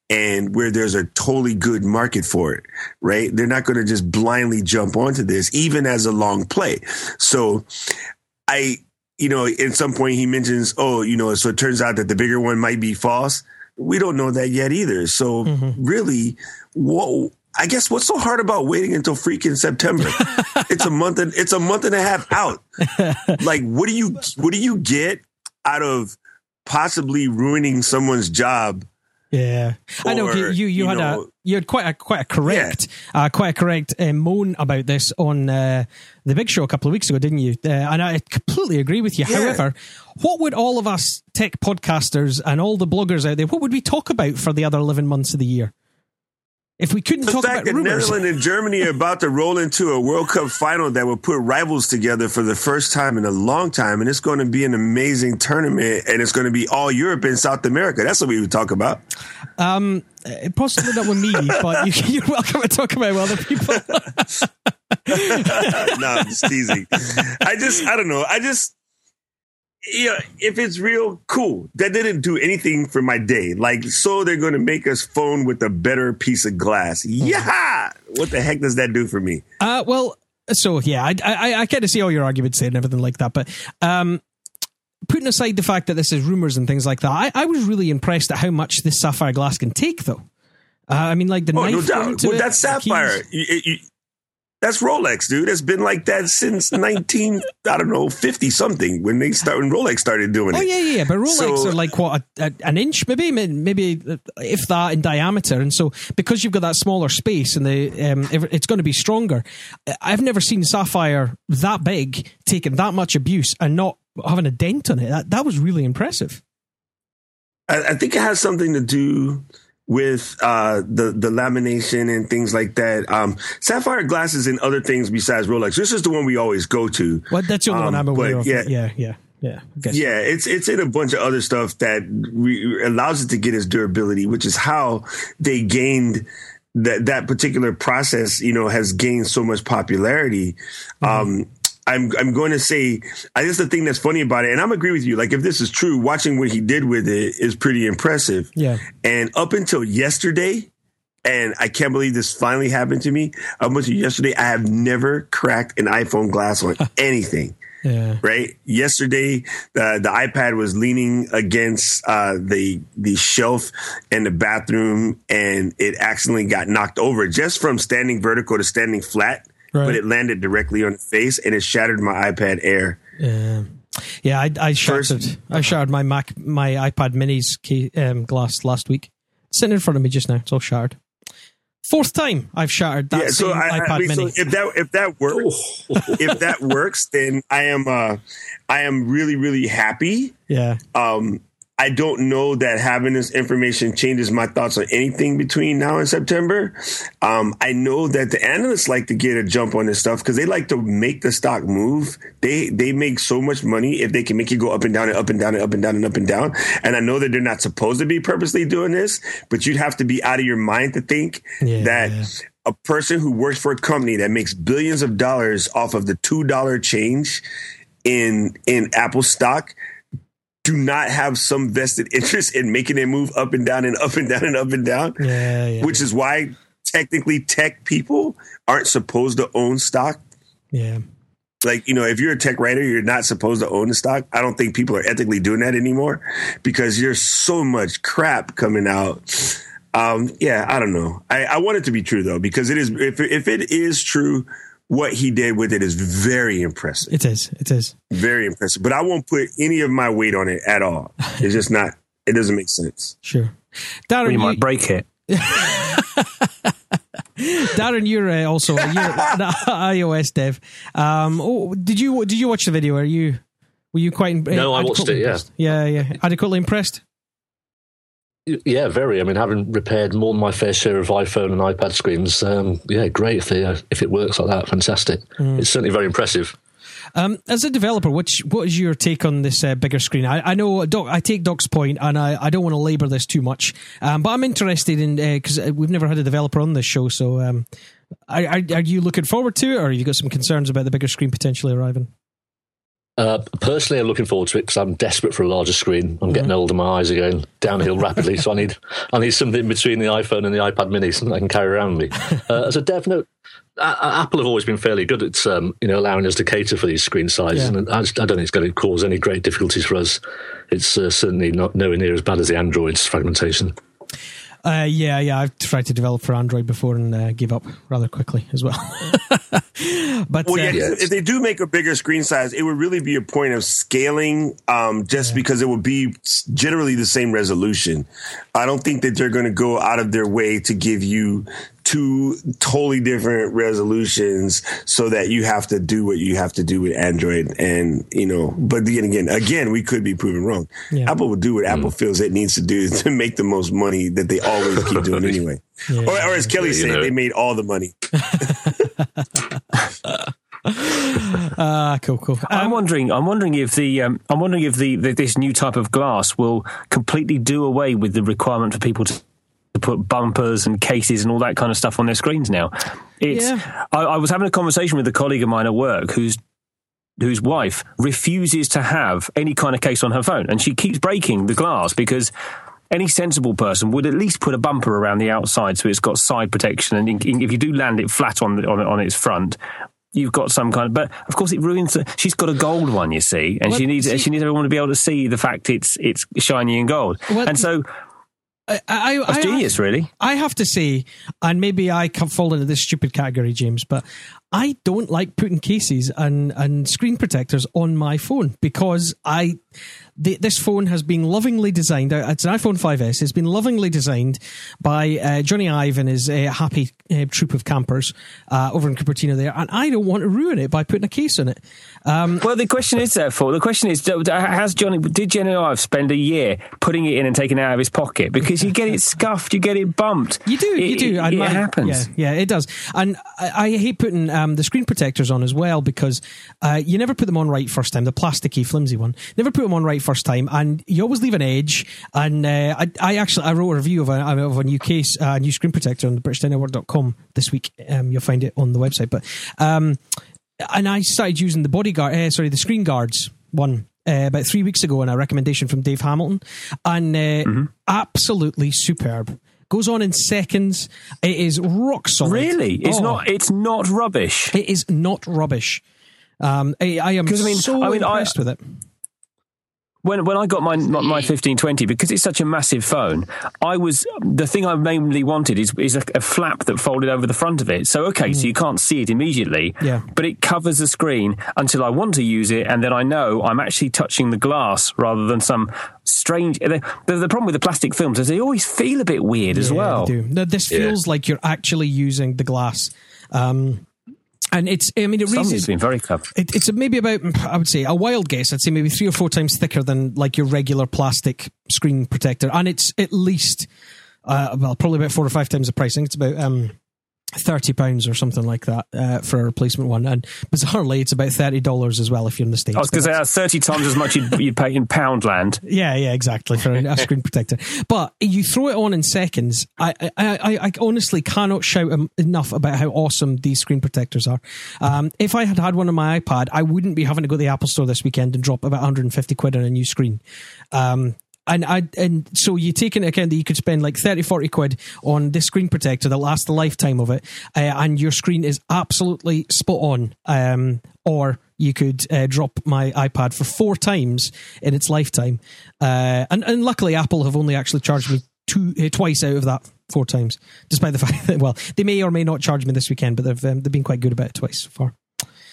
and where there's a totally good market for it, right? They're not going to just blindly jump onto this, even as a long play. So I, you know, at some point he mentions, oh, you know, so it turns out that the bigger one might be false. We don't know that yet either. So mm-hmm. really, what, I guess what's so hard about waiting until freaking September? It's a month and it's a month and a half out. Like, what do you, what do you get out of possibly ruining someone's job? Yeah, or, I know you. You, you had know, a you had quite a quite a correct, yeah. uh, quite a correct uh, moan about this on uh, the Big Show a couple of weeks ago, didn't you? Uh, and I completely agree with you. Yeah. However, what would all of us tech podcasters and all the bloggers out there, what would we talk about for the other eleven months of the year? If we couldn't the talk fact about that rumors. Netherlands and Germany are about to roll into a World Cup final that will put rivals together for the first time in a long time, and it's going to be an amazing tournament, and it's going to be all Europe and South America. That's what we would talk about. Um, possibly not with me, but you, you're welcome to talk about with other people. No, I'm just teasing. I just, I don't know. I just. Yeah, if it's real, cool. That didn't do anything for my day. Like, so they're going to make us phone with a better piece of glass. Yeah! What the heck does that do for me? Uh, well, so yeah, I I, I kind of see all your arguments there and everything like that. But um, putting aside the fact that this is rumors and things like that, I, I was really impressed at how much this sapphire glass can take, though. Uh, I mean, like the oh, knife. No doubt. Well, it, that's sapphire. You, you, That's Rolex, dude. It's been like that since nineteen, I don't know, fifty something when they start when Rolex started doing it. Oh yeah, yeah. But Rolex so, are like what a, a, an inch, maybe, maybe if that in diameter. And so because you've got that smaller space and the um, it's going to be stronger. I've never seen sapphire that big taking that much abuse and not having a dent on it. That that was really impressive. I, I think it has something to do with uh, the the lamination and things like that. Um, sapphire glasses and other things besides Rolex. This is the one we always go to. Well, that's the only um, one I'm aware of. Yeah, yeah, yeah, yeah. Yeah, it's it's in a bunch of other stuff that re- allows it to get its durability, which is how they gained that that particular process. You know, has gained so much popularity. Mm-hmm. Um, I'm I'm going to say, I guess the thing that's funny about it, and I'm agree with you, like if this is true, watching what he did with it is pretty impressive. Yeah. And up until yesterday, and I can't believe this finally happened to me, up until yesterday, I have never cracked an iPhone glass on anything. Yeah. Right. Yesterday, the the iPad was leaning against uh, the the shelf in the bathroom, and it accidentally got knocked over just from standing vertical to standing flat. Right. But it landed directly on the face, and it shattered my iPad Air. Yeah, yeah. I, I shattered. First, I shattered my Mac, my iPad Mini's key, um, glass last week. It's sitting in front of me just now. It's all shattered. Fourth time I've shattered that yeah, so same I, iPad I mean, Mini. So if that if that works, if that works, then I am uh, I am really really happy. Yeah. Um, I don't know that having this information changes my thoughts on anything between now and September. Um, I know that the analysts like to get a jump on this stuff because they like to make the stock move. They they make so much money if they can make it go up and down and up and down and up and down and up and down. And I know that they're not supposed to be purposely doing this, but you'd have to be out of your mind to think yeah, that yeah. a person who works for a company that makes billions of dollars off of the two dollars change in in Apple stock do not have some vested interest in making it move up and down and up and down and up and down, yeah, yeah. which is why technically tech people aren't supposed to own stock. Yeah. Like, you know, if you're a tech writer, you're not supposed to own the stock. I don't think people are ethically doing that anymore because there's so much crap coming out. Um, yeah, I don't know. I, I want it to be true, though, because it is. If, if it is true, what he did with it is very impressive. It is. It is. Very impressive. But I won't put any of my weight on it at all. It's just not, it doesn't make sense. Sure. Darren, well, you, you might break it. Darren, you're uh, also you're an iOS dev. Um, oh, did you did you watch the video? Are you were you quite? Uh, no, I watched it. Yeah, impressed? yeah, yeah. Adequately impressed. Yeah, very. I mean, having repaired more than my fair share of iPhone and iPad screens, um, yeah, great. If they, uh, if it works like that, fantastic. Mm. It's certainly very impressive. Um, as a developer, which what is your take on this uh, bigger screen? I, I know Doc, I take Doc's point, and I, I don't want to labour this too much, um, but I'm interested in because uh, we've never had a developer on this show. So, um, are, are, are you looking forward to it, or have you got some concerns about the bigger screen potentially arriving? Uh, personally, I'm looking forward to it because I'm desperate for a larger screen. I'm getting mm-hmm. older, my eyes are going downhill rapidly, so I need I need something between the iPhone and the iPad Mini, something I can carry around with me. Uh, as a dev note, uh, Apple have always been fairly good at um, you know allowing us to cater for these screen sizes, yeah. and I, just, I don't think it's going to cause any great difficulties for us. It's uh, certainly not nowhere near as bad as the Android's fragmentation. Uh, yeah, yeah, I've tried to develop for Android before and uh, gave up rather quickly as well. But well, yeah, uh, yes. if they do make a bigger screen size, it would really be a point of scaling, um, just yeah. because it would be generally the same resolution. I don't think that they're going to go out of their way to give you two totally different resolutions so that you have to do what you have to do with Android. And, you know, but then again, again, we could be proven wrong. Yeah. Apple will do what mm. Apple feels it needs to do to make the most money that they always keep doing anyway. Yeah. Or, or as Kelly yeah, said, know. they made all the money. Ah, uh, cool, cool. Um, I'm wondering. I'm wondering if the. Um, I'm wondering if the, the this new type of glass will completely do away with the requirement for people to, to put bumpers and cases and all that kind of stuff on their screens now. It's. Yeah. I, I was having a conversation with a colleague of mine at work who's whose wife refuses to have any kind of case on her phone, and she keeps breaking the glass because any sensible person would at least put a bumper around the outside so it's got side protection, and if you do land it flat on the, on, on its front, you've got some kind of. But of course, it ruins. The, she's got a gold one, you see, and well, she needs see, she needs everyone to be able to see the fact it's it's shiny and gold, well, and so. I, I, that's I, genius, I, really. I have to say, and maybe I can fall into this stupid category, James, but I don't like putting cases and, and screen protectors on my phone because I the, this phone has been lovingly designed. It's an iPhone five S. It's been lovingly designed by uh, Johnny Ive and his uh, happy uh, troop of campers uh, over in Cupertino there, and I don't want to ruin it by putting a case on it. Um, well, the question is, therefore, the question is, has Johnny did Johnny Ive spend a year putting it in and taking it out of his pocket? Because you get it scuffed, you get it bumped. You do, you it, do. It, and it my, happens. Yeah, yeah, it does. And I, I hate putting um, the screen protectors on as well because uh, you never put them on right first time. The plasticky, flimsy one. Never put them on right first time, and you always leave an edge. And uh, I, I actually I wrote a review of a, of a new case, a uh, new screen protector on the british tech network dot com this week. Um, you'll find it on the website. But um, and I started using the bodyguard, uh, sorry, the screen guards one. Uh, about three weeks ago, on a recommendation from Dave Hamilton, and uh, mm-hmm. absolutely superb. Goes on in seconds. It is rock solid. Really, it's oh. not. It's not rubbish. It is not rubbish. Um, I, I am I mean, so I mean, impressed I, with it. When when I got my my fifteen twenty, because it's such a massive phone, I was the thing I mainly wanted is is a, a flap that folded over the front of it. So okay, mm. so you can't see it immediately, yeah. but it covers the screen until I want to use it, and then I know I'm actually touching the glass rather than some strange. The, the, the problem with the plastic films is they always feel a bit weird yeah, as well. They do. No, this feels yeah. like you're actually using the glass. Um, And it's, I mean, it raises. Somebody's been very clever. It, it's maybe about, I would say, a wild guess. I'd say maybe three or four times thicker than like your regular plastic screen protector. And it's at least, uh, well, probably about four or five times the price. I think it's about um, thirty pounds or something like that uh, for a replacement one. And bizarrely, it's about thirty dollars as well if you're in the States. I was going to say that's thirty times as much you'd, you'd pay in Poundland. Yeah, yeah, exactly, for a screen protector. But you throw it on in seconds. I, I, I, I honestly cannot shout enough about how awesome these screen protectors are. Um, if I had had one on my iPad, I wouldn't be having to go to the Apple Store this weekend and drop about one hundred fifty quid on a new screen. Um, And I and so you take into account that you could spend like thirty, forty quid on this screen protector that lasts the lifetime of it, uh, and your screen is absolutely spot on. Um, or you could uh, drop my iPad for four times in its lifetime. Uh, and, and luckily, Apple have only actually charged me two uh, twice out of that four times, despite the fact that, well, they may or may not charge me this weekend, but they've um, they've been quite good about it twice so far.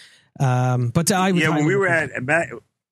Um, but I would yeah, when we were at. at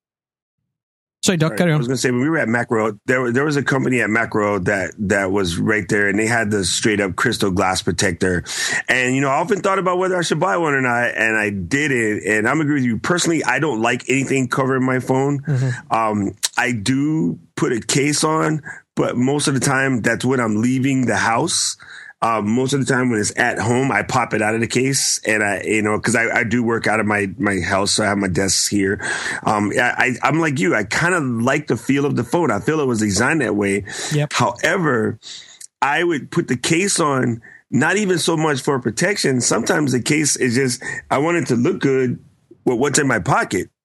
Sorry, Doc, carry on. I was going to say, when we were at Macro, there, there was a company at Macro that, that was right there, and they had the straight up crystal glass protector. And, you know, I often thought about whether I should buy one or not, and I did it. And I'm agree with you. Personally, I don't like anything covering my phone. Mm-hmm. Um, I do put a case on, but most of the time, that's when I'm leaving the house. Um, most of the time when it's at home, I pop it out of the case, and I, you know, cause I, I do work out of my, my house. So I have my desks here. Um, I, I'm like you. I kind of like the feel of the phone. I feel it was designed that way. Yep. However, I would put the case on, not even so much for protection. Sometimes the case is just, I want it to look good with what's in my pocket.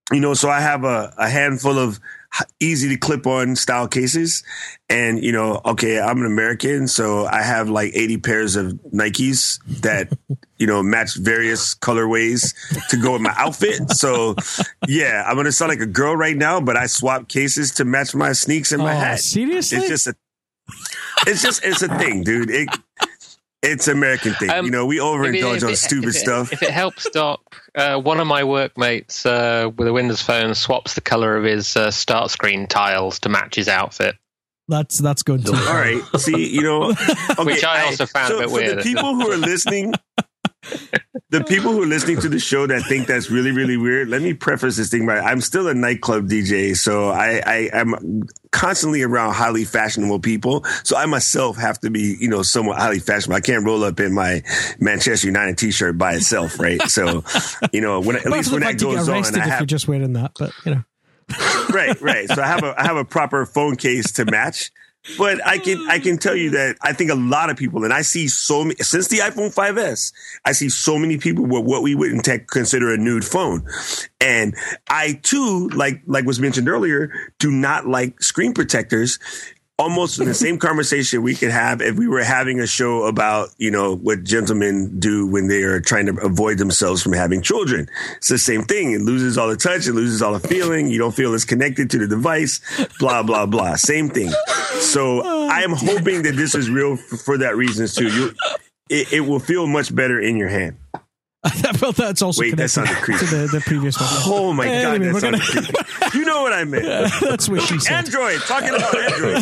you know, so I have a, a handful of easy to clip on style cases. And, you know, okay, I'm an American, so I have like eighty pairs of Nikes that, you know, match various colorways to go with my outfit. So, yeah, I'm going to sound like a girl right now, but I swap cases to match my sneaks and my oh, hat. Seriously? It's just a, it's just, it's a thing, dude. It, It's an American thing. Um, you know, we overindulge it, on it, stupid if it, stuff. If it helps, Doc, uh, one of my workmates uh, with a Windows Phone swaps the color of his uh, start screen tiles to match his outfit. That's that's good too. All right. See, you know, okay, which I also found so a bit for weird. The people who are listening, the people who are listening to the show that think that's really, really weird, let me preface this thing by I'm still a nightclub D J, so I, I am constantly around highly fashionable people. So I myself have to be, you know, somewhat highly fashionable. I can't roll up in my Manchester United T-shirt by itself, right? So, you know, when at well, least when that goes on, I if have, you're just wearing that, but you know. right, right. So I have a I have a proper phone case to match. But I can I can tell you that I think a lot of people, and I see so many since the iPhone five S, I see so many people with what we would in tech consider a nude phone, and I too, like like was mentioned earlier, do not like screen protectors. Almost in the same conversation we could have if we were having a show about, you know, what gentlemen do when they are trying to avoid themselves from having children. It's the same thing. It loses all the touch. It loses all the feeling. You don't feel as connected to the device, blah, blah, blah. Same thing. So I am hoping that this is real for, for that reason too. You, it, it will feel much better in your hand. Well, that's also Wait, that sounded creepy. To the, the previous one. Oh my anyway, god, that sounded gonna... creepy. You know what I meant. That's what she said. Android, talking about Android.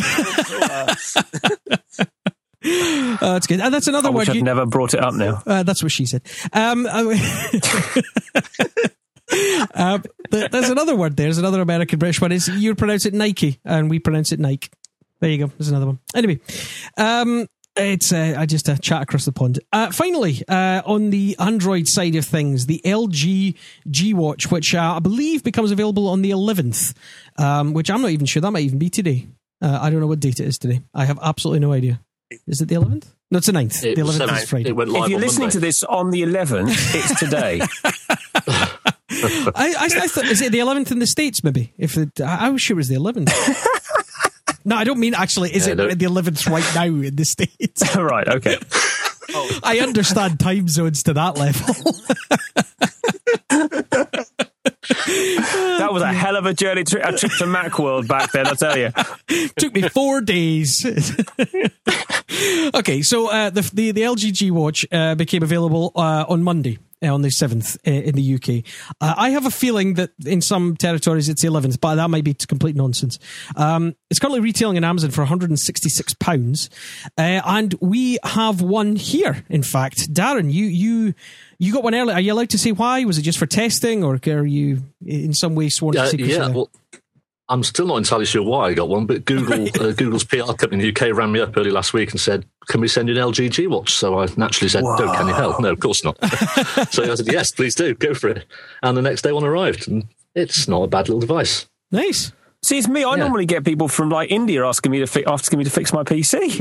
uh, that's good. And that's another I word. Wish I'd you... never brought it up now. Uh, that's what she said. Um, uh, there's another word there. There's another American British one. Is you pronounce it Nike, and we pronounce it Nike. There you go. There's another one. Anyway, um, it's uh, I just uh, chat across the pond. Uh, finally, uh, on the Android side of things, the L G G Watch, which uh, I believe becomes available on the eleventh, um, which I'm not even sure that might even be today. Uh, I don't know what date it is today. I have absolutely no idea. Is it the eleventh? No, it's the ninth. It the eleventh is Friday. It went live if you're on listening Monday. to this on the eleventh, it's today. I, I, I thought, is it the eleventh in the States, maybe? If it, I, I was sure it was the eleventh. No, I don't mean actually, is yeah, it the eleventh right now in the States? Right, okay. Oh. I understand time zones to that level. That was a hell of a journey, to, a trip to Macworld back then, I tell you. Took me four days. Okay, so uh, the, the the L G G Watch uh, became available uh, on Monday. Uh, on the seventh uh, in the U K. Uh, I have a feeling that in some territories it's the eleventh, but that might be complete nonsense. Um, it's currently retailing on Amazon for one hundred sixty-six pounds, uh, and we have one here, in fact. Darren, you you you got one early. Are you allowed to say why? Was it just for testing, or are you in some way sworn to uh, secrecy? Yeah, well, I'm still not entirely sure why I got one, but Google, right. uh, Google's P R company in the U K ran me up early last week and said, can we send you an L G G Watch? So I naturally said, Whoa. no, can you help? No, of course not. So I said, yes, please do, go for it. And the next day one arrived, and it's not a bad little device. Nice. See, it's me. I yeah. normally get people from like India asking me to fi- asking me to fix my P C.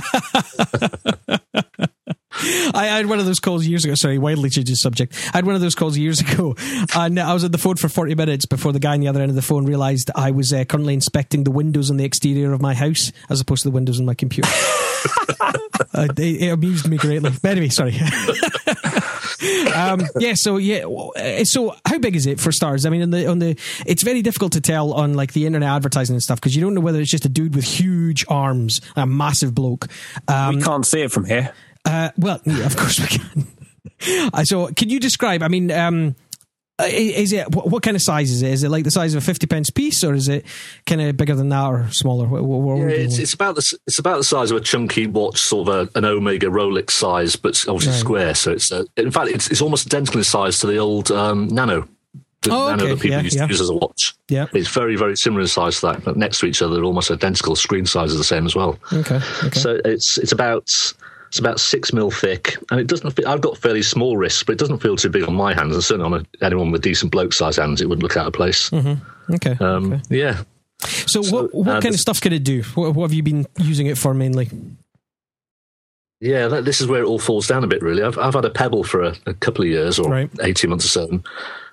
I had one of those calls years ago. Sorry, wildly changing subject. I had one of those calls years ago, and I was on the phone for forty minutes before the guy on the other end of the phone realised I was uh, currently inspecting the windows on the exterior of my house as opposed to the windows on my computer. uh, it, it amused me greatly. But anyway, sorry. um, yeah, so yeah, so how big is it for stars? I mean, on the on the, it's very difficult to tell on like the internet advertising and stuff because you don't know whether it's just a dude with huge arms, a massive bloke. Um, we can't see it from here. Uh, well, yeah, of course we can. uh, so, can you describe? I mean, um, is it what, what kind of size is it? Is it like the size of a fifty pence piece, or is it kind of bigger than that, or smaller? What, what, what yeah, it's, it's about the it's about the size of a chunky watch, sort of a, an Omega Rolex size, but obviously right. square. So it's uh, in fact it's, it's almost identical in size to the old um, Nano. The oh, Nano okay. that people yeah, used yeah. to use as a watch. Yeah, it's very, very similar in size to that. But next to each other, they're almost identical. Screen size is the same as well. Okay. okay. So it's it's about. It's about six mil thick, and it doesn't. Feel, I've got fairly small wrists, but it doesn't feel too big on my hands. And certainly on a, anyone with decent bloke-sized hands, it would look out of place. Mm-hmm. Okay. Um, okay. Yeah. So, so what, what uh, kind of stuff can it do? What, what have you been using it for mainly? Yeah, that, this is where it all falls down a bit. Really, I've I've had a Pebble for a, a couple of years, or right. eighteen months or so.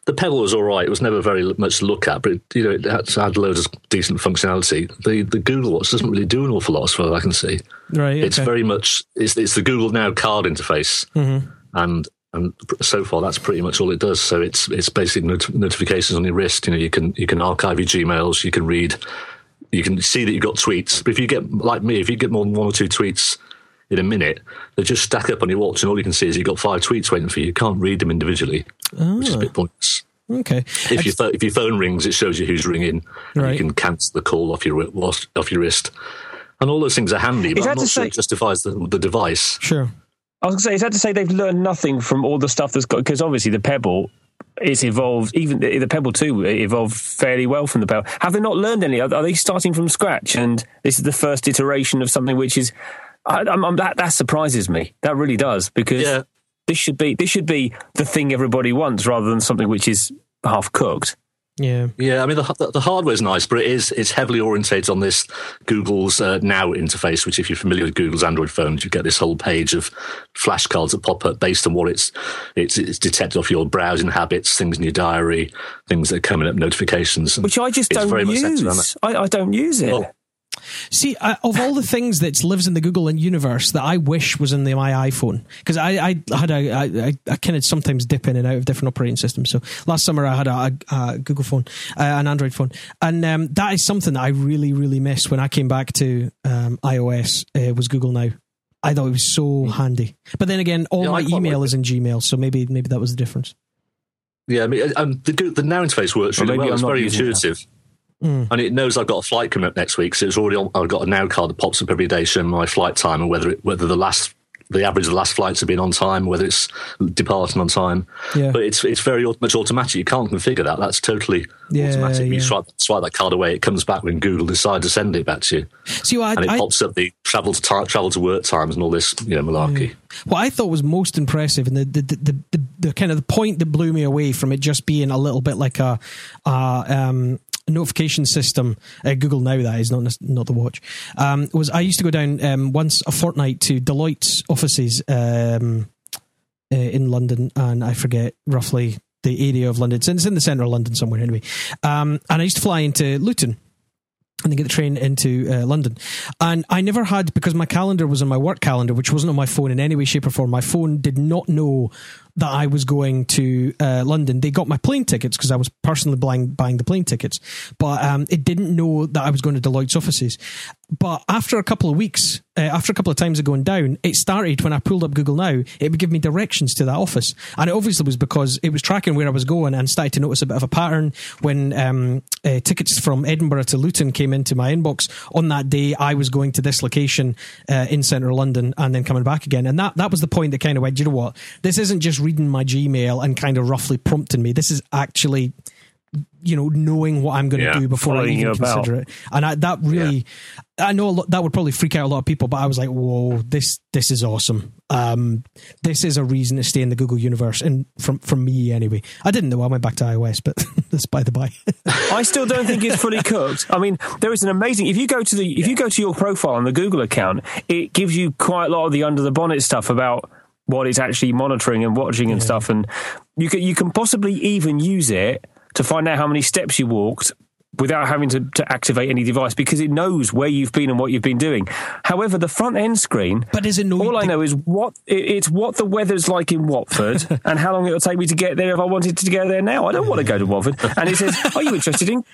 the Pebble was all right. It was never very much to look at, but it, you know, it had, had loads of decent functionality. The the Google Watch doesn't really do an awful lot as far as I can see. Right. Okay. It's very much it's, it's the Google Now card interface, mm-hmm. and and so far that's pretty much all it does. So it's it's basically not- notifications on your wrist. You know, you can you can archive your Gmails, you can read, you can see that you've got tweets. But if you get like me, if you get more than one or two tweets in a minute, they just stack up on your watch, and all you can see is you've got five tweets waiting for you. You can't read them individually, oh. which is a bit pointless. Okay. If your th- if your phone rings, it shows you who's ringing, and right. you can cancel the call off your off your wrist, and all those things are handy. But I'm not sure say, it justifies the, the device. Sure. I was going to say, is that to say they've learned nothing from all the stuff that's got? Because obviously the Pebble, it's evolved. Even the, the Pebble two evolved fairly well from the Pebble. Have they not learned any? Are, are they starting from scratch? And this is the first iteration of something which is. I, I'm, I'm, that that surprises me. That really does, because yeah. this should be this should be the thing everybody wants, rather than something which is half cooked. Yeah, yeah. I mean, the, the hardware's nice, but it is it's heavily orientated on this Google's uh, Now interface. Which, if you're familiar with Google's Android phones, you get this whole page of flashcards that pop up based on what it's it's, it's detected off your browsing habits, things in your diary, things that are coming up, notifications. Which I just don't use. I, I don't use it. Well, See, uh, of all the things that lives in the Google universe that I wish was in the, my iPhone, because I, I had a, I, I kind of sometimes dip in and out of different operating systems. So last summer I had a, a, a Google phone, uh, an Android phone, and um, that is something that I really, really miss when I came back to um, iOS. Uh, was Google Now. I thought it was so mm. handy. But then again, all yeah, my email like is in Gmail, so maybe maybe that was the difference. Yeah, I mean, um, the, the Now interface works really well. well. It's very intuitive. Mm. And it knows I've got a flight coming up next week, so it's already on, I've got a Now card that pops up every day showing my flight time and whether it, whether the last the average of the last flights have been on time, whether it's departing on time. Yeah. But it's it's very much automatic. You can't configure that. That's totally yeah, automatic. Yeah. You swipe, swipe that card away, it comes back when Google decides to send it back to you. See, well, I, and it I, pops up the travel to ta- travel to work times and all this, you know, malarkey. Yeah. What I thought was most impressive, and the the, the the the the kind of the point that blew me away from it just being a little bit like a, a um. notification system, uh, Google Now that is, not not the watch, um, was I used to go down um, once a fortnight to Deloitte's offices um, uh, in London, and I forget roughly the area of London. It's in, it's in the centre of London somewhere anyway. Um, and I used to fly into Luton and then get the train into uh, London. And I never had, because my calendar was on my work calendar, which wasn't on my phone in any way, shape or form. My phone did not know that I was going to uh, London. They got my plane tickets because I was personally buying, buying the plane tickets, but um, it didn't know that I was going to Deloitte's offices. But after a couple of weeks, uh, after a couple of times of going down, it started when I pulled up Google Now, it would give me directions to that office. And it obviously was because it was tracking where I was going and started to notice a bit of a pattern. When um, uh, tickets from Edinburgh to Luton came into my inbox, on that day I was going to this location uh, in central London and then coming back again. And that, that was the point that kind of went, you know what, this isn't just reading my Gmail and kind of roughly prompting me. This is actually, you know, knowing what I'm going to yeah, do before I even consider it. And I, that really, yeah. I know a lot, that would probably freak out a lot of people, but I was like, whoa, this this is awesome. Um, this is a reason to stay in the Google universe, and from from me anyway. I didn't know I went back to iOS, but that's by the by. I still don't think it's fully cooked. I mean, there is an amazing. If you go to the if you go to your profile on the Google account, it gives you quite a lot of the under the bonnet stuff about what it's actually monitoring and watching and yeah. stuff, and you can you can possibly even use it to find out how many steps you walked without having to, to activate any device, because it knows where you've been and what you've been doing. However, the front end screen, but is it no all I know is what it, it's what the weather's like in Watford and how long it'll take me to get there if I wanted to go there now. I don't want to go to Watford. And it says, "Are you interested in?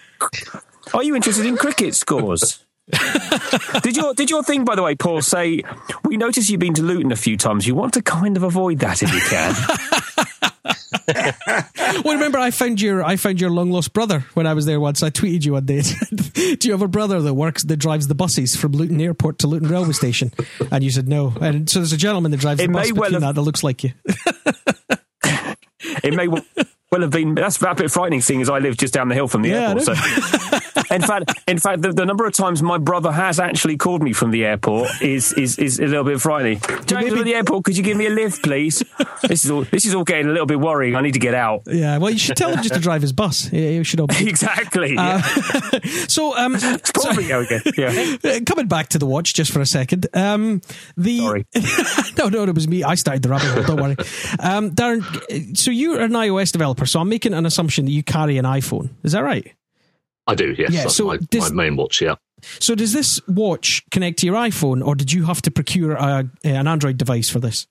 Are you interested in cricket scores?" did your did your thing, by the way, Paul, say, "We notice you've been to Luton a few times. You want to kind of avoid that if you can." Well, remember, I found your I found your long lost brother when I was there once. I tweeted you one day. Do you have a brother that works that drives the buses from Luton Airport to Luton Railway Station? And you said no. And so there's a gentleman that drives it the bus well between have, that that looks like you. It may well, well have been. That's a bit frightening, seeing as I live just down the hill from the yeah, airport. So. In fact, in fact, the, the number of times my brother has actually called me from the airport is is, is a little bit frightening. James, I'm at the airport. Could you give me a lift, please? This is all. This is all getting a little bit worrying. I need to get out. Yeah. Well, you should tell him just to drive his bus. Yeah, you should. Exactly. Uh, yeah. So, um, probably so, okay. Yeah. Coming back to the watch just for a second. Um, the Sorry. no, no, it was me. I started the rabbit hole. Don't worry, um, Darren. So you're an iOS developer. paper. So I'm making an assumption that you carry an iPhone. Is that right? I do, yes. Yeah, That's so my, this, my main watch, yeah. So does this watch connect to your iPhone, or did you have to procure a, an Android device for this?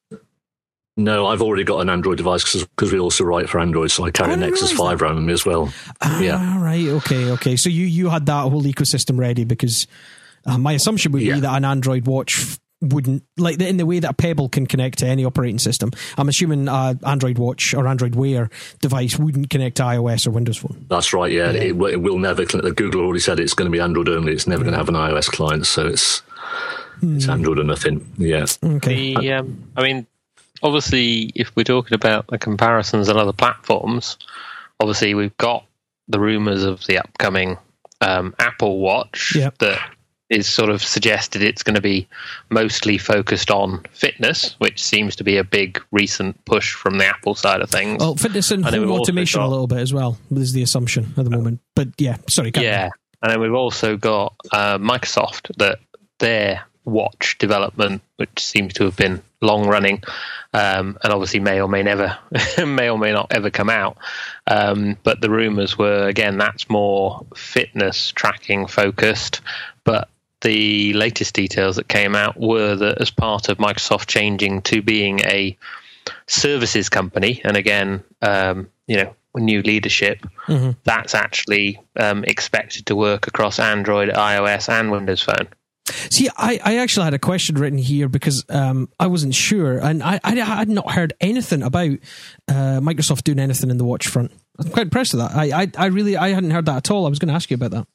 No, I've already got an Android device because we also write for Android, so I carry I a Nexus five that. around me as well. Ah, yeah. right, okay, okay. So you, you had that whole ecosystem ready, because uh, my assumption would yeah. be that an Android watch wouldn't, like in the way that a Pebble can connect to any operating system, I'm assuming an Android watch or Android Wear device wouldn't connect to iOS or Windows Phone. That's right, yeah. yeah. It, it will never, Google already said it's going to be Android only. It's never yeah. going to have an iOS client, so it's, hmm. it's Android or nothing, yeah. Okay. The, um, I mean, obviously, if we're talking about the comparisons on other platforms, obviously we've got the rumours of the upcoming um, Apple Watch yep. that is sort of suggested it's going to be mostly focused on fitness, which seems to be a big recent push from the Apple side of things. Well, fitness and, and home automation got, a little bit as well is the assumption at the moment. But yeah, sorry. Yeah, on. And then we've also got uh, Microsoft, that their watch development, which seems to have been long running, um, and obviously may or may never, may or may not ever come out. Um, but the rumours were, again, that's more fitness tracking focused. But the latest details that came out were that as part of Microsoft changing to being a services company, and again, um, you know, new leadership, mm-hmm. that's actually um, expected to work across Android, iOS, and Windows Phone. See, I, I actually had a question written here because um, I wasn't sure, and I, I had not heard anything about uh, Microsoft doing anything in the watch front. I'm quite impressed with that. I, I, I really, I hadn't heard that at all. I was going to ask you about that.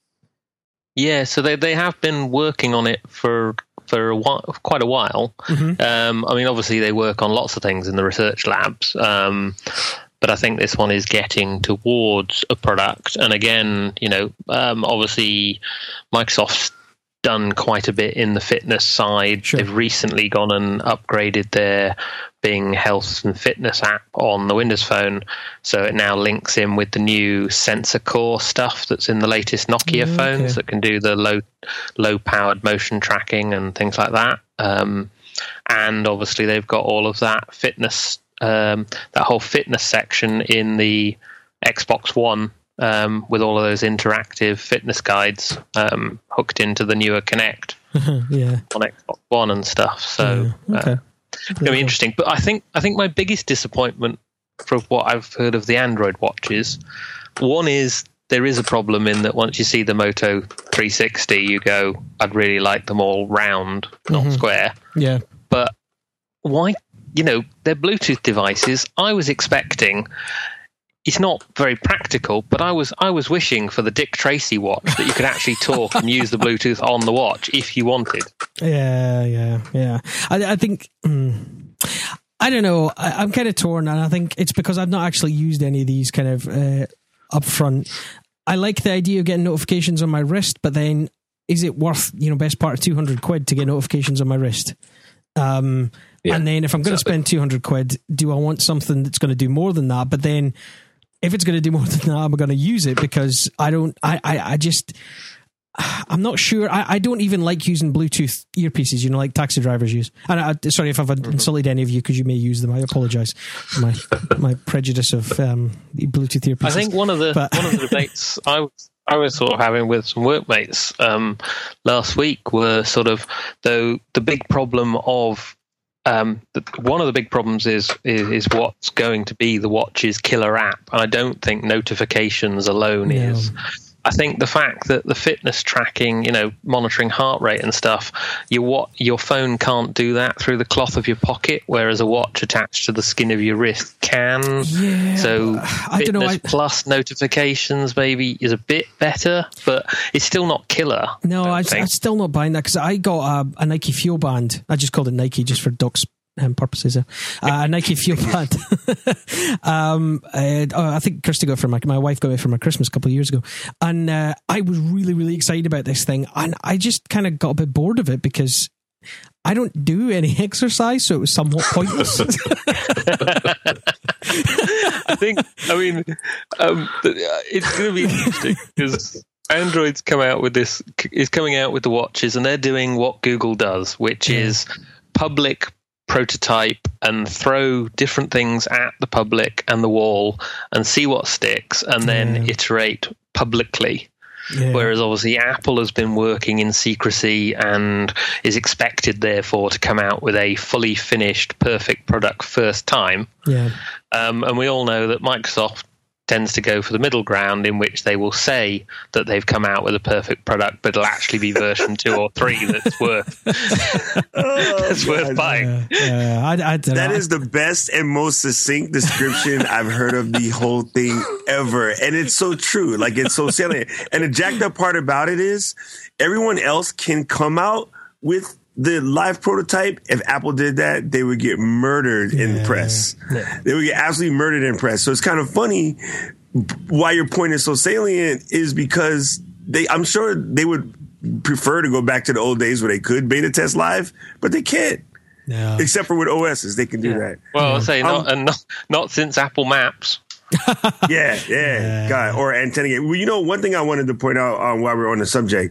Yeah, so they they have been working on it for for a while, quite a while. Mm-hmm. Um, I mean, obviously they work on lots of things in the research labs, um, but I think this one is getting towards a product. And again, you know, um, obviously Microsoft's done quite a bit in the fitness side. Sure. They've recently gone and upgraded their Bing Health and Fitness app on the Windows Phone, so it now links in with the new Sensor Core stuff that's in the latest Nokia okay. phones that can do the low low powered motion tracking and things like that. Um, and obviously they've got all of that fitness, um, that whole fitness section in the Xbox One. Um, with all of those interactive fitness guides um, hooked into the newer Kinect yeah. on Xbox One and stuff. So yeah. okay. uh, it's going to be interesting. But I think I think my biggest disappointment from what I've heard of the Android watches, one is there is a problem in that once you see the Moto three sixty, you go, I'd really like them all round, not mm-hmm. square. Yeah. But why, you know, they're Bluetooth devices. I was expecting... It's not very practical, but I was I was wishing for the Dick Tracy watch that you could actually talk and use the Bluetooth on the watch if you wanted. Yeah, yeah, yeah. I, I think mm, I don't know. I, I'm kind of torn, and I think it's because I've not actually used any of these kind of uh, upfront. I like the idea of getting notifications on my wrist, but then is it worth, you know, best part of two hundred quid to get notifications on my wrist? Um, yeah, and then if I'm going to spend two hundred quid, do I want something that's going to do more than that? But then if it's going to do more than that, I'm going to use it because I don't, I, I, I just, I'm not sure. I, I don't even like using Bluetooth earpieces, you know, like taxi drivers use. And I, sorry if I've insulted any of you because you may use them. I apologize for my, my prejudice of um, Bluetooth earpieces. I think one of the, but, one of the debates I was, I was sort of having with some workmates um, last week were sort of, though the big problem of, Um, the, one of the big problems is, is is what's going to be the watch's killer app, and I don't think notifications alone no. is. I think the fact that the fitness tracking, you know, monitoring heart rate and stuff, your what your phone can't do that through the cloth of your pocket, whereas a watch attached to the skin of your wrist can. Yeah, so I fitness don't know, I, plus notifications maybe is a bit better, but it's still not killer. No, I, I I'm still not buying that because I got a, a Nike Fuel Band. I just called it Nike just for Doc's Um, purposes, uh, a Nike Fuel Band. um, uh, I think Christy got it for my my wife got it for my Christmas a couple of years ago, and uh, I was really really excited about this thing, and I just kind of got a bit bored of it because I don't do any exercise, so it was somewhat pointless. I think, I mean, um, it's going to be interesting because Android's come out with this is coming out with the watches, and they're doing what Google does, which yeah. is public prototype and throw different things at the public and the wall and see what sticks, and then Yeah. iterate publicly. Yeah. Whereas obviously Apple has been working in secrecy and is expected therefore to come out with a fully finished, perfect product first time. Yeah. Um, and we all know that Microsoft tends to go for the middle ground, in which they will say that they've come out with a perfect product, but it'll actually be version two or three that's worth Oh, that's worth God. buying. Yeah, yeah, I, I don't That know. is the best and most succinct description I've heard of the whole thing ever. And it's so true. Like, it's so salient. And the jacked up part about it is everyone else can come out with the live prototype. If Apple did that, they would get murdered in the Yeah. press. They would get absolutely murdered in press. So it's kind of funny why your point is so salient is because they, I'm sure they would prefer to go back to the old days where they could beta test live, but they can't. Yeah. Except for with O Ss, they can do Yeah. that. Well, I'll say not, Um, and not, not since Apple Maps. Yeah, yeah, God, or antenna game. Well, you know, one thing I wanted to point out um, while we're on the subject,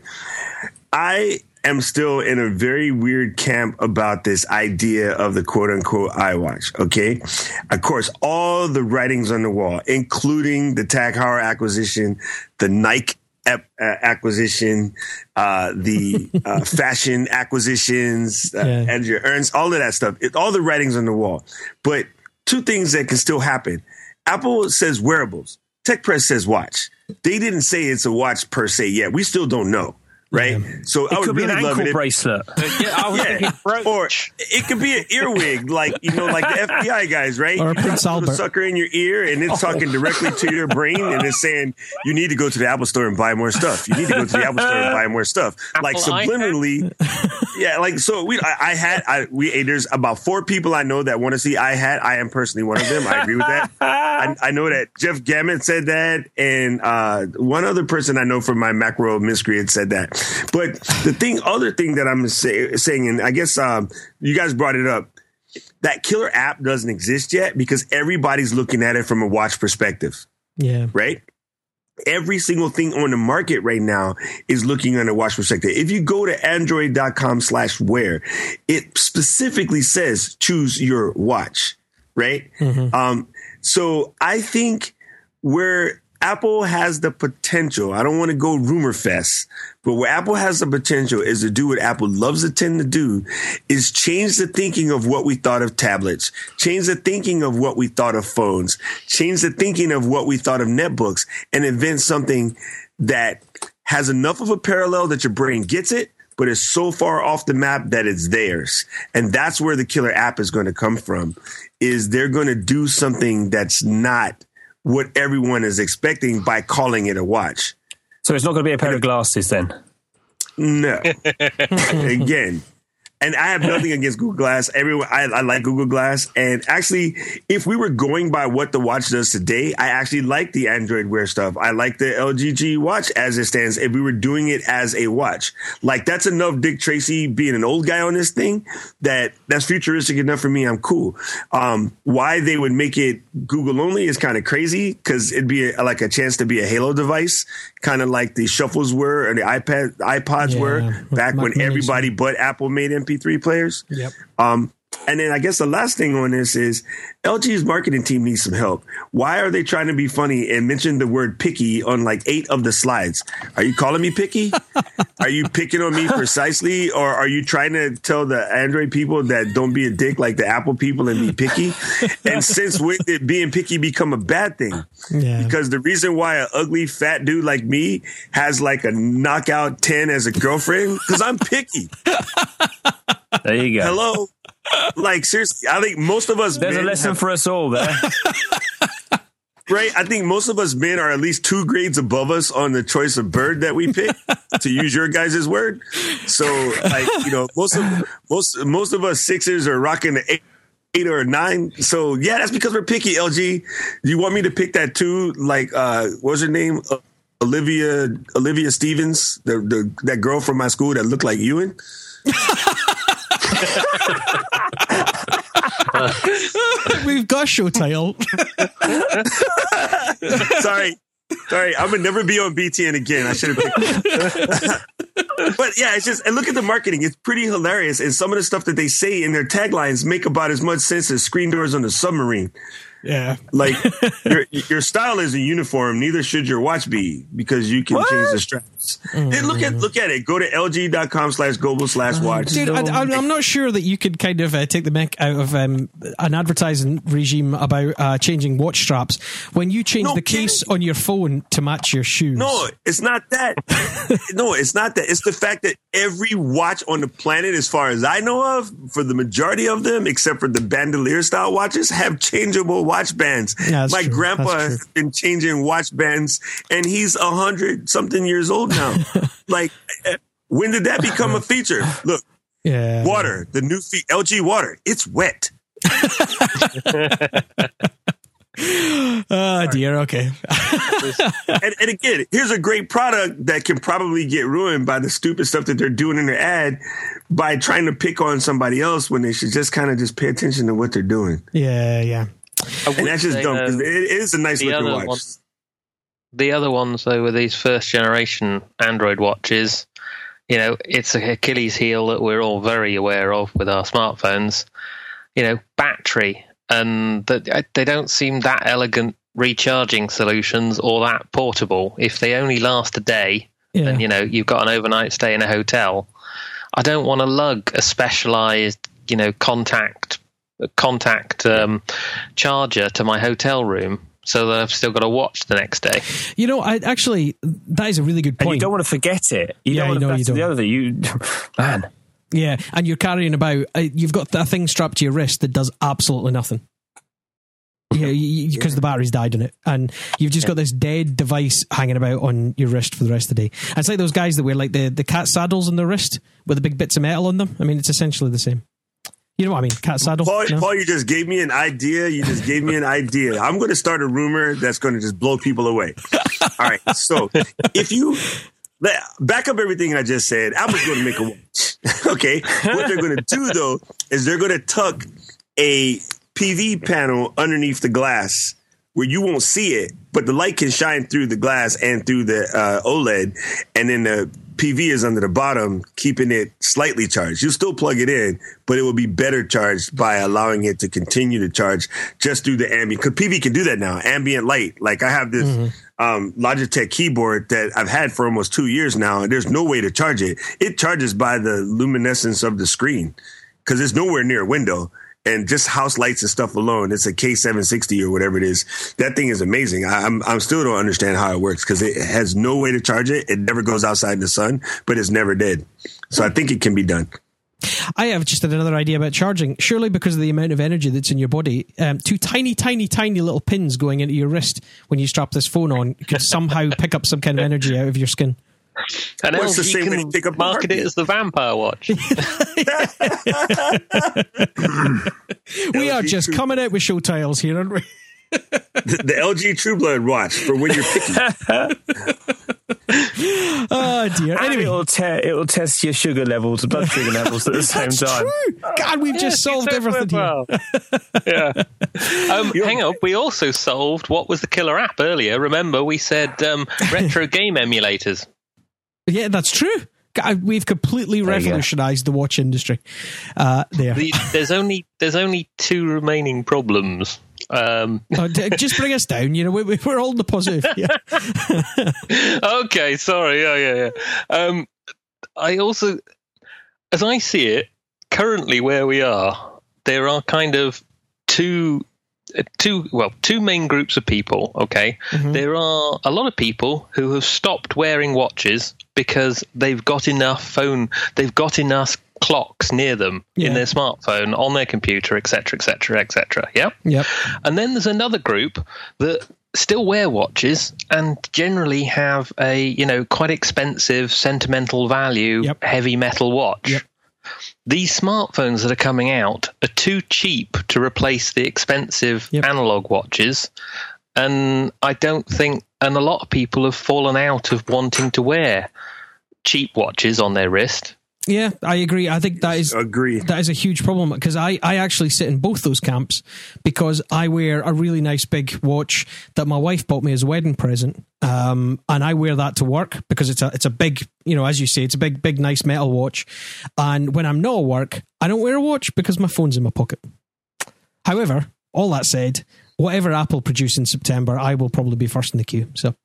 I am still in a very weird camp about this idea of the quote unquote iWatch. Okay, of course, all the writings on the wall, including the Tag Heuer acquisition, the Nike ep- uh, acquisition, uh, the uh, fashion acquisitions, uh, Yeah. and your earns, all of that stuff. It, all the writings on the wall, but two things that can still happen. Apple says wearables. TechPress says watch. They didn't say it's a watch per se yet. We still don't know, right? Yeah. So I It would could be really an love ankle it. If, bracelet. Yeah, I was yeah, thinking brooch. or it could be an earwig, like you know, like the F B I guys, right? Or a You Prince put a Albert. sucker in your ear, and it's talking directly to your brain, and it's saying you need to go to the Apple Store and buy more stuff. You need to go to the Apple Store and buy more stuff, like Apple subliminally. Yeah, like so. We, I, I had, I, we, there's about four people I know that want to see iHat. I am personally one of them. I agree with that. I, I know that Jeff Gammon said that, and uh, one other person I know from my Macworld Miscreant said that. But the thing, other thing that I'm say, saying, and I guess um, you guys brought it up, that killer app doesn't exist yet because everybody's looking at it from a watch perspective, Yeah. right? Every single thing on the market right now is looking on a watch perspective. If you go to android.com slash wear, it specifically says choose your watch, right? Mm-hmm. Um, so I think where Apple has the potential, I don't want to go rumor fest, but where Apple has the potential is to do what Apple loves to tend to do, is change the thinking of what we thought of tablets, change the thinking of what we thought of phones, change the thinking of what we thought of netbooks, and invent something that has enough of a parallel that your brain gets it, but is so far off the map that it's theirs. And that's where the killer app is going to come from, is they're going to do something that's not what everyone is expecting by calling it a watch. So it's not going to be a pair of glasses then? No. Again. And I have nothing against Google Glass. Everyone, I, I like Google Glass. And actually, if we were going by what the watch does today, I actually like the Android Wear stuff. I like the L G G watch as it stands. If we were doing it as a watch, like that's enough Dick Tracy being an old guy on this thing that that's futuristic enough for me. I'm cool. Um, why they would make it Google only is kind of crazy because it'd be a, like a chance to be a Halo device, kind of like the Shuffles were or the iPad iPods Yeah, were back Mac when Minis. everybody but Apple made M P three players. Yep. Um, and then I guess the last thing on this is L G's marketing team needs some help. Why are they trying to be funny and mention the word picky on like eight of the slides? Are you calling me picky? Are you picking on me precisely? Or are you trying to tell the Android people that don't be a dick like the Apple people and be picky? And since with it being picky become a bad thing? Yeah. Because the reason why an ugly fat dude like me has like a knockout ten as a girlfriend, because I'm picky. There you go. Hello? Like, seriously, I think most of us There's a men lesson have- for us all there. right? I think most of us men are at least two grades above us on the choice of bird that we pick, to use your guys' word. So, like, you know, most of most most of us sixers are rocking the eight, eight or a nine. So, yeah, that's because we're picky, L G. You want me to pick that too? Like, uh, what was her name? Uh, Olivia Olivia Stevens, the, the that girl from my school that looked like Ewan. We've got a show title. Sorry. Sorry, I'm gonna never be on B T N again. I should have picked But yeah, it's just, and look at the marketing. It's pretty hilarious. And some of the stuff that they say in their taglines make about as much sense as screen doors on a submarine. Yeah. Like, your your style isn't uniform, neither should your watch be, because you can What? change the straps. Mm. Hey, look at look at it. Go to lg.com slash global slash watch. Dude, I, I'm- I'm not sure that you could kind of uh, take the mick out of um, an advertising regime about uh, changing watch straps when you change No the case kidding. on your phone to match your shoes. No, it's not that. No, it's not that. It's the fact that every watch on the planet, as far as I know of, for the majority of them, except for the bandolier style watches, have changeable watch bands. Yeah, that's My true. grandpa That's true. has been changing watch bands, and he's a hundred something years old now. Like, eh, when did that become a feature? Look, Yeah. water, the new fe- L G water, it's wet. Oh, dear. Okay. and, and again, here's a great product that can probably get ruined by the stupid stuff that they're doing in their ad by trying to pick on somebody else when they should just kind of just pay attention to what they're doing. Yeah, yeah. And that's just say, dumb, 'cause um, it it is a nice the looking other watch. one- The other ones, though, were these first generation Android watches. You know, it's an Achilles heel that we're all very aware of with our smartphones. You know, battery, and that they don't seem that elegant recharging solutions or that portable. If they only last a day, Yeah. then, you know, you've got an overnight stay in a hotel. I don't want to lug a specialized, you know, contact contact um, charger to my hotel room so that I've still got to watch the next day. You know, I actually, that is a really good And point. you don't want to forget it. You Yeah, don't want you know to you that's the don't. other thing. You, man. Yeah, and you're carrying about, uh, you've got a thing strapped to your wrist that does absolutely nothing. Yeah, because the battery's died in it, and you've just got this dead device hanging about on your wrist for the rest of the day. And it's like those guys that wear like the, the cat saddles on their wrist with the big bits of metal on them. I mean, it's essentially the same. You know what I mean? Cat saddle. Paul, No? Paul, you just gave me an idea. You just gave me an idea. I'm going to start a rumor that's going to just blow people away. All right. So if you let, back up everything I just said, Apple's going to make a watch. Okay. What they're going to do, though, is they're going to tuck a P V panel underneath the glass where you won't see it, but the light can shine through the glass and through the uh, OLED, and then the P V is under the bottom, keeping it slightly charged. You'll still plug it in, but it will be better charged by allowing it to continue to charge just through the ambient. Because P V can do that now, ambient light. Like I have this mm-hmm. um, Logitech keyboard that I've had for almost two years now, and there's no way to charge it. It charges by the luminescence of the screen because it's nowhere near a window. And just house lights and stuff alone, it's a K seven sixty or whatever it is. That thing is amazing. I, I'm I'm still don't understand how it works because it has no way to charge it. It never goes outside in the sun, but it's never dead. So I think it can be done. I have just another idea about charging. Surely because of the amount of energy that's in your body, um, two tiny, tiny, tiny little pins going into your wrist when you strap this phone on could somehow pick up some kind of energy out of your skin. And Well, it's L the G same way can to pick up a market it heartbeat. as the vampire watch. We are L G just True- coming out with show titles here, aren't we? the, the L G True Blood watch for when you're picky. Oh dear. And Anyway, it'll, te- it'll test your sugar levels, blood sugar levels at the same that's time. true. God, we've just solved everything here. yeah. Um, hang on, we also solved what was the killer app earlier. Remember, we said um, retro game emulators. Yeah, that's true. God, we've completely There you go. revolutionised the watch industry. Uh, there. The, there's only there's only two remaining problems. Um, Oh, d- just bring us down. You know, we, we- we're all in the positive. Yeah. okay, sorry. Yeah, yeah, yeah. Um, I also, as I see it, currently where we are, there are kind of two, uh, two, well, two main groups of people. Okay, Mhm. there are a lot of people who have stopped wearing watches because they've got enough phone, they've got enough clocks near them Yeah. in their smartphone, on their computer, et cetera, et cetera, et cetera. Yeah. Yep. And then there's another group that still wear watches and generally have a, you know, quite expensive sentimental value Yep. heavy metal watch. Yep. These smartphones that are coming out are too cheap to replace the expensive Yep. analog watches. And I don't think, and a lot of people have fallen out of wanting to wear cheap watches on their wrist Yeah, I agree. I think that is agree. that is a huge problem because I, I actually sit in both those camps because I wear a really nice big watch that my wife bought me as a wedding present, um, and I wear that to work because it's a it's a big, you know, as you say, it's a big big nice metal watch. And when I'm not at work, I don't wear a watch because my phone's in my pocket. However, all that said, whatever Apple produce in September, I will probably be first in the queue. So.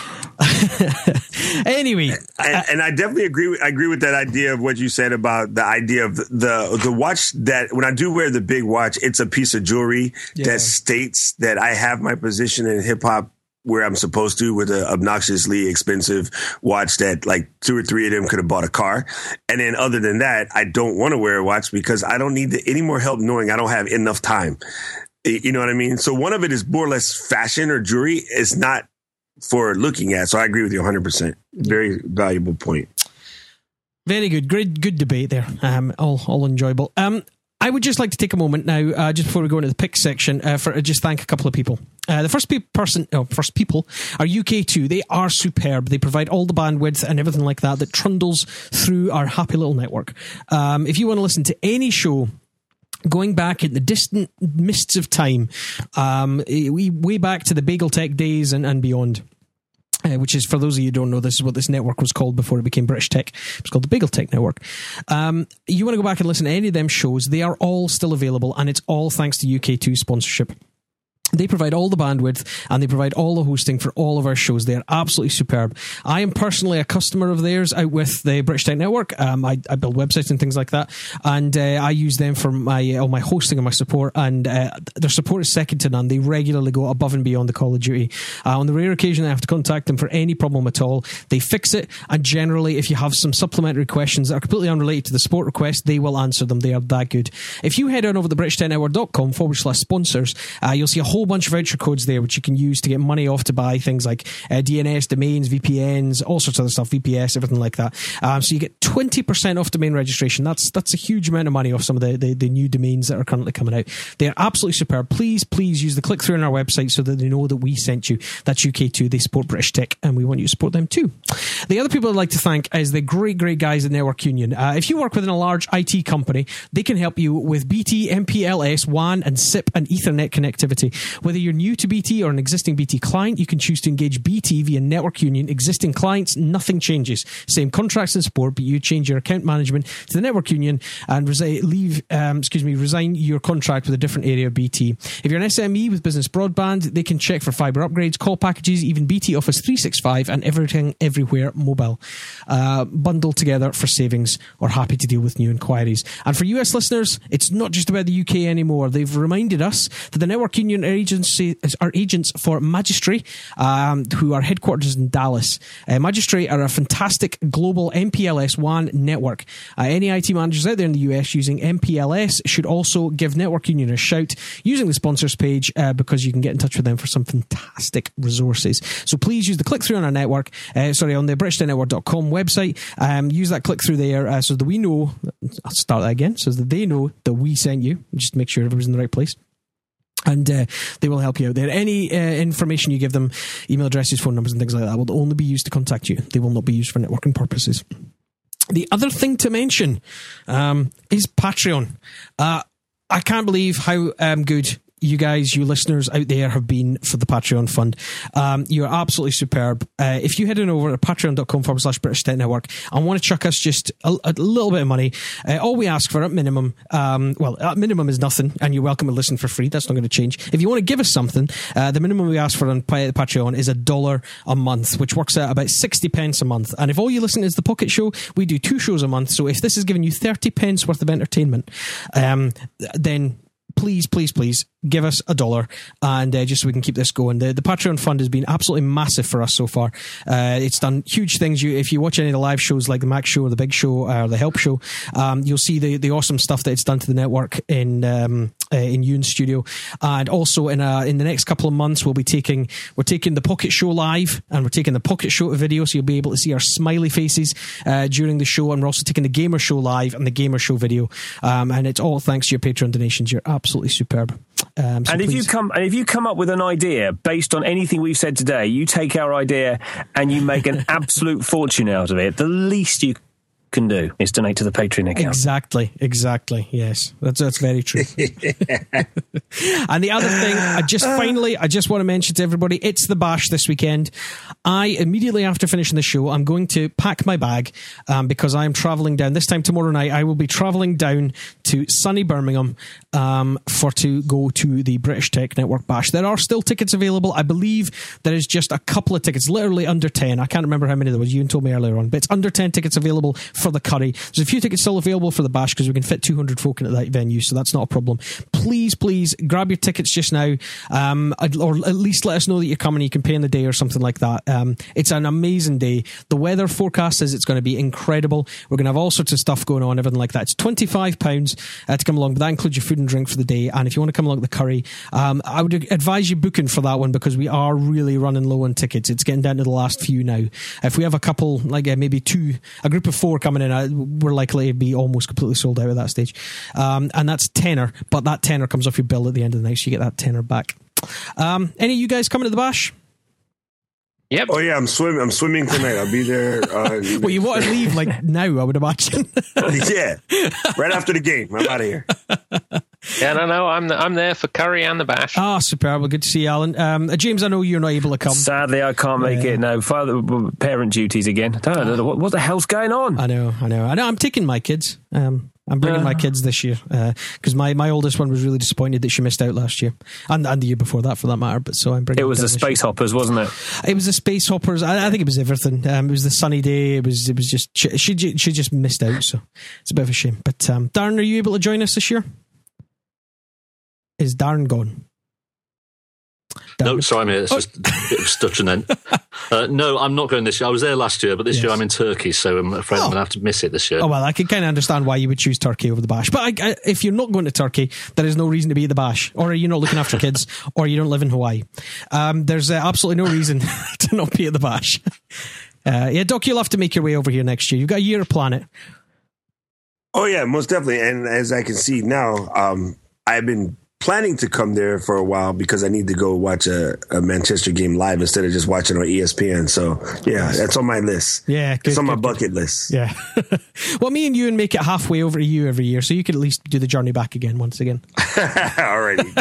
Anyway, and, uh, and I definitely agree. With, I agree with that idea of what you said about the idea of the, the the watch that when I do wear the big watch, it's a piece of jewelry yeah. that states that I have my position in hip hop where I'm supposed to, with an obnoxiously expensive watch that like two or three of them could have bought a car. And then other than that, I don't want to wear a watch because I don't need the, any more help knowing I don't have enough time. You know what I mean? So one of it is more or less fashion or jewelry. It's not for looking at. So I agree with you one hundred percent. Very valuable point. Very good. Good, good debate there. Um, all, all enjoyable. Um, I would just like to take a moment now, uh, just before we go into the picks section, uh, for uh, just thank a couple of people. Uh, the first pe- person, oh, first people are U K two. They are superb. They provide all the bandwidth and everything like that that trundles through our happy little network. Um, if you want to listen to any show going back in the distant mists of time, um, we way back to the Bagel Tech days and, and beyond. Uh, which is, for those of you who don't know, this is what this network was called before it became British Tech. It was called the Bagel Tech Network. Um, you want to go back and listen to any of them shows, they are all still available, and it's all thanks to U K two sponsorship. They provide all the bandwidth and they provide all the hosting for all of our shows. They are absolutely superb. I am personally a customer of theirs out with the British Tech Network. Um, I, I build websites and things like that, and uh, I use them for my all my hosting and my support. And uh, their support is second to none. They regularly go above and beyond the Call of Duty. Uh, on the rare occasion I have to contact them for any problem at all, they fix it. And generally, if you have some supplementary questions that are completely unrelated to the support request, they will answer them. They are that good. If you head on over to british tech network dot com forward slash sponsors, uh, you'll see a whole whole bunch of voucher codes there which you can use to get money off to buy things like uh, D N S, domains, V P Ns, all sorts of other stuff, V P S, everything like that. Um, so you get twenty percent off domain registration. That's that's a huge amount of money off some of the, the, the new domains that are currently coming out. They're absolutely superb. Please, please use the click through on our website so that they know that we sent you. That's U K two. They support British Tech and we want you to support them too. The other people I'd like to thank is the great, great guys at Network Union. Uh, if you work within a large I T company, they can help you with B T, M P L S, W A N and S I P and Ethernet connectivity. Whether you're new to B T or an existing B T client, you can choose to engage B T via Network Union. Existing clients, nothing changes. Same contracts and support, but you change your account management to the Network Union and resi- leave, um, excuse me, resign your contract with a different area of B T. If you're an S M E with business broadband, they can check for fibre upgrades, call packages, even B T Office three sixty-five and everything everywhere mobile. Uh, bundled together for savings or happy to deal with new inquiries. And for U S listeners, it's not just about the U K anymore. They've reminded us that the Network Union agency are agents for Magistry, um, who are headquarters in Dallas. Uh, Magistry are a fantastic global M P L S W A N network. Uh, any I T managers out there in the U S using M P L S should also give Network Union a shout using the sponsors page, uh, because you can get in touch with them for some fantastic resources. So please use the click through on our network, uh, sorry, on the british tech network dot com website. Um, use that click through there uh, so that we know, I'll start that again, so that they know that we sent you. Just make sure everybody's in the right place. And uh, they will help you out there. Any uh, information you give them, email addresses, phone numbers and things like that, will only be used to contact you. They will not be used for networking purposes. The other thing to mention um, is Patreon. Uh, I can't believe how um, good you guys, you listeners out there have been for the Patreon fund. Um, you're absolutely superb. Uh, if you head on over to patreon dot com forward slash British Tech Network and want to chuck us just a, a little bit of money, uh, all we ask for at minimum, um, well, at minimum is nothing, and you're welcome to listen for free. That's not going to change. If you want to give us something, uh, the minimum we ask for on Patreon is a dollar a month, which works out about sixty pence a month. And if all you listen is the Pocket Show, we do two shows a month. So if this is giving you thirty pence worth of entertainment, um, then please, please, please give us a dollar, and uh, just so we can keep this going. The, the Patreon fund has been absolutely massive for us so far. Uh, it's done huge things. You, if you watch any of the live shows like the Mac Show or the Big Show or the Help Show, um, you'll see the, the awesome stuff that it's done to the network in um, uh, in Ewan's studio. And also in a, in the next couple of months, we'll be taking we're taking the Pocket Show live, and we're taking the Pocket Show to video, so you'll be able to see our smiley faces uh, during the show. And we're also taking the Gamer Show live and the Gamer Show video. Um, and it's all thanks to your Patreon donations. You're absolutely superb. Um, so and if please. you come and if you come up with an idea based on anything we've said today, you take our idea and you make an absolute fortune out of it. The least you can do is donate to the Patreon account. Exactly, exactly. Yes, that's that's very true. And the other thing, I just finally, I just want to mention to everybody, it's the Bash this weekend. I immediately after finishing the show, I'm going to pack my bag um, because I'm travelling down. This time tomorrow night, I will be travelling down to sunny Birmingham um, for to go to the British Tech Network Bash. There are still tickets available. I believe there is just a couple of tickets, literally under ten. I can't remember how many there was. You told me earlier on, but it's under ten tickets available for the curry. There's a few tickets still available for the Bash because we can fit two hundred folk into that venue, so that's not a problem. Please, please grab your tickets just now, um, or at least let us know that you're coming. You can pay in the day or something like that. Um, it's an amazing day. The weather forecast is it's going to be incredible. We're going to have all sorts of stuff going on, everything like that. It's twenty-five pounds uh, to come along, but that includes your food and drink for the day. And if you want to come along to the curry, um, I would advise you booking for that one because we are really running low on tickets. It's getting down to the last few now. If we have a couple, like uh, maybe two, a group of four coming in, uh, we're likely to be almost completely sold out at that stage. Um, and that's tenner, but that tenner comes off your bill at the end of the night, so you get that tenner back. Um, any of you guys coming to the Bash? Yep. Oh yeah, I'm swimming. I'm swimming tonight. I'll be there. Uh, well, you want to leave like now, I would imagine. Yeah, right after the game. I'm out of here. Yeah, no, no, I'm the, I'm there for curry and the Bash. Ah, oh, superb. Well, good to see you, Alan. Um, James, I know you're not able to come. Sadly, I can't make yeah. it. No, father, parent duties again. I don't know what, what the hell's going on. I know, I know, I know. I'm taking my kids. Um, I'm bringing uh, my kids this year because uh, my, my oldest one was really disappointed that she missed out last year and, and the year before that, for that matter. But so I'm bringing. It was the Space year. Hoppers, wasn't it? It was the Space Hoppers. I, I think it was everything. Um, it was the sunny day. It was. It was just she, she she just missed out. So it's a bit of a shame. But um, Darren, are you able to join us this year? Is Darren gone? Darren? No, sorry, mate. It's just oh. a bit of stuttering then. Uh, no, I'm not going this year. I was there last year, but this yes. year I'm in Turkey, so I'm afraid oh. I'm going to have to miss it this year. Oh, well, I can kind of understand why you would choose Turkey over the Bash. But I, I, if you're not going to Turkey, there is no reason to be at the Bash. Or you're not looking after kids, or you don't live in Hawaii. Um, there's uh, absolutely no reason to not be at the Bash. Uh, yeah, Doc, you'll have to make your way over here next year. You've got a year to plan it. Oh, yeah, most definitely. And as I can see now, um, I've been planning to come there for a while because I need to go watch a, a Manchester game live instead of just watching on E S P N. So, yeah, that's on my list. Yeah, good, it's on good, my good. bucket list. Yeah. Well, me and you and make it halfway over to you every year, so you could at least do the journey back again once again. Alrighty,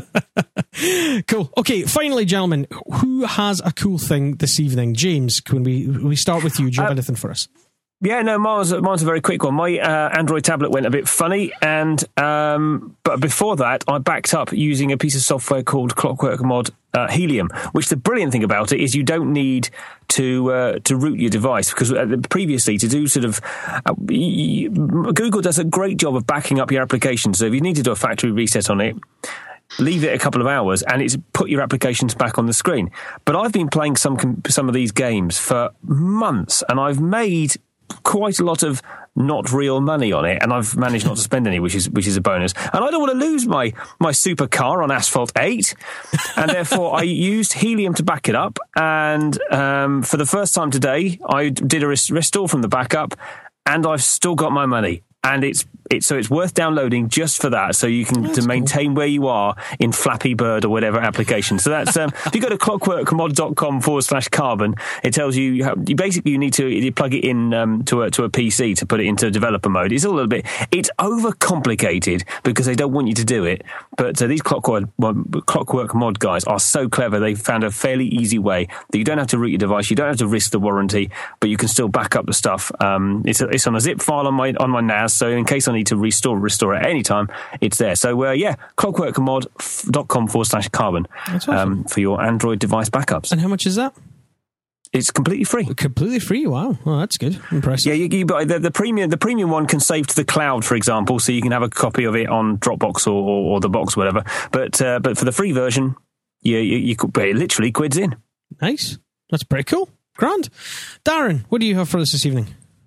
deal. Cool. Okay, finally, gentlemen, who has a cool thing this evening? James, can we we start with you? Do you have uh, anything for us? Yeah, no, mine's, mine's a very quick one. My uh, Android tablet went a bit funny, and um, but before that, I backed up using a piece of software called Clockwork Mod uh, Helium, which the brilliant thing about it is you don't need to uh, to root your device, because previously to do sort of uh, Google does a great job of backing up your application. So if you need to do a factory reset on it, leave it a couple of hours and it's put your applications back on the screen. But I've been playing some some of these games for months, and I've made quite a lot of not real money on it, and I've managed not to spend any, which is which is a bonus. And I don't want to lose my my supercar on Asphalt eight, and therefore I used Helium to back it up. And um, for the first time today, I did a res- restore from the backup, and I've still got my money. And it's it's so it's worth downloading just for that, so you can that's to maintain cool. where you are in Flappy Bird or whatever application. So that's um, if you go to clockworkmod.com forward slash carbon, it tells you you, have, you basically you need to you plug it in um, to a to a P C to put it into developer mode. It's a little bit it's overcomplicated because they don't want you to do it. But uh, these Clockwork Clockwork Mod guys are so clever. They found a fairly easy way that you don't have to root your device, you don't have to risk the warranty, but you can still back up the stuff. Um, it's a, it's on a zip file on my on my N A S. So in case I need to restore restore at any time, it's there. So uh, yeah, clockworkmod.com forward slash carbon awesome. um, for your Android device backups. And how much is that? It's completely free. Completely free. Wow, well, that's good. Impressive. Yeah, you, you, the, the premium the premium one can save to the cloud, for example, so you can have a copy of it on Dropbox or, or, or the box, or whatever. But uh, but for the free version, you you, you could pay literally quids in. Nice. That's pretty cool. Grand. Darren, what do you have for us this evening?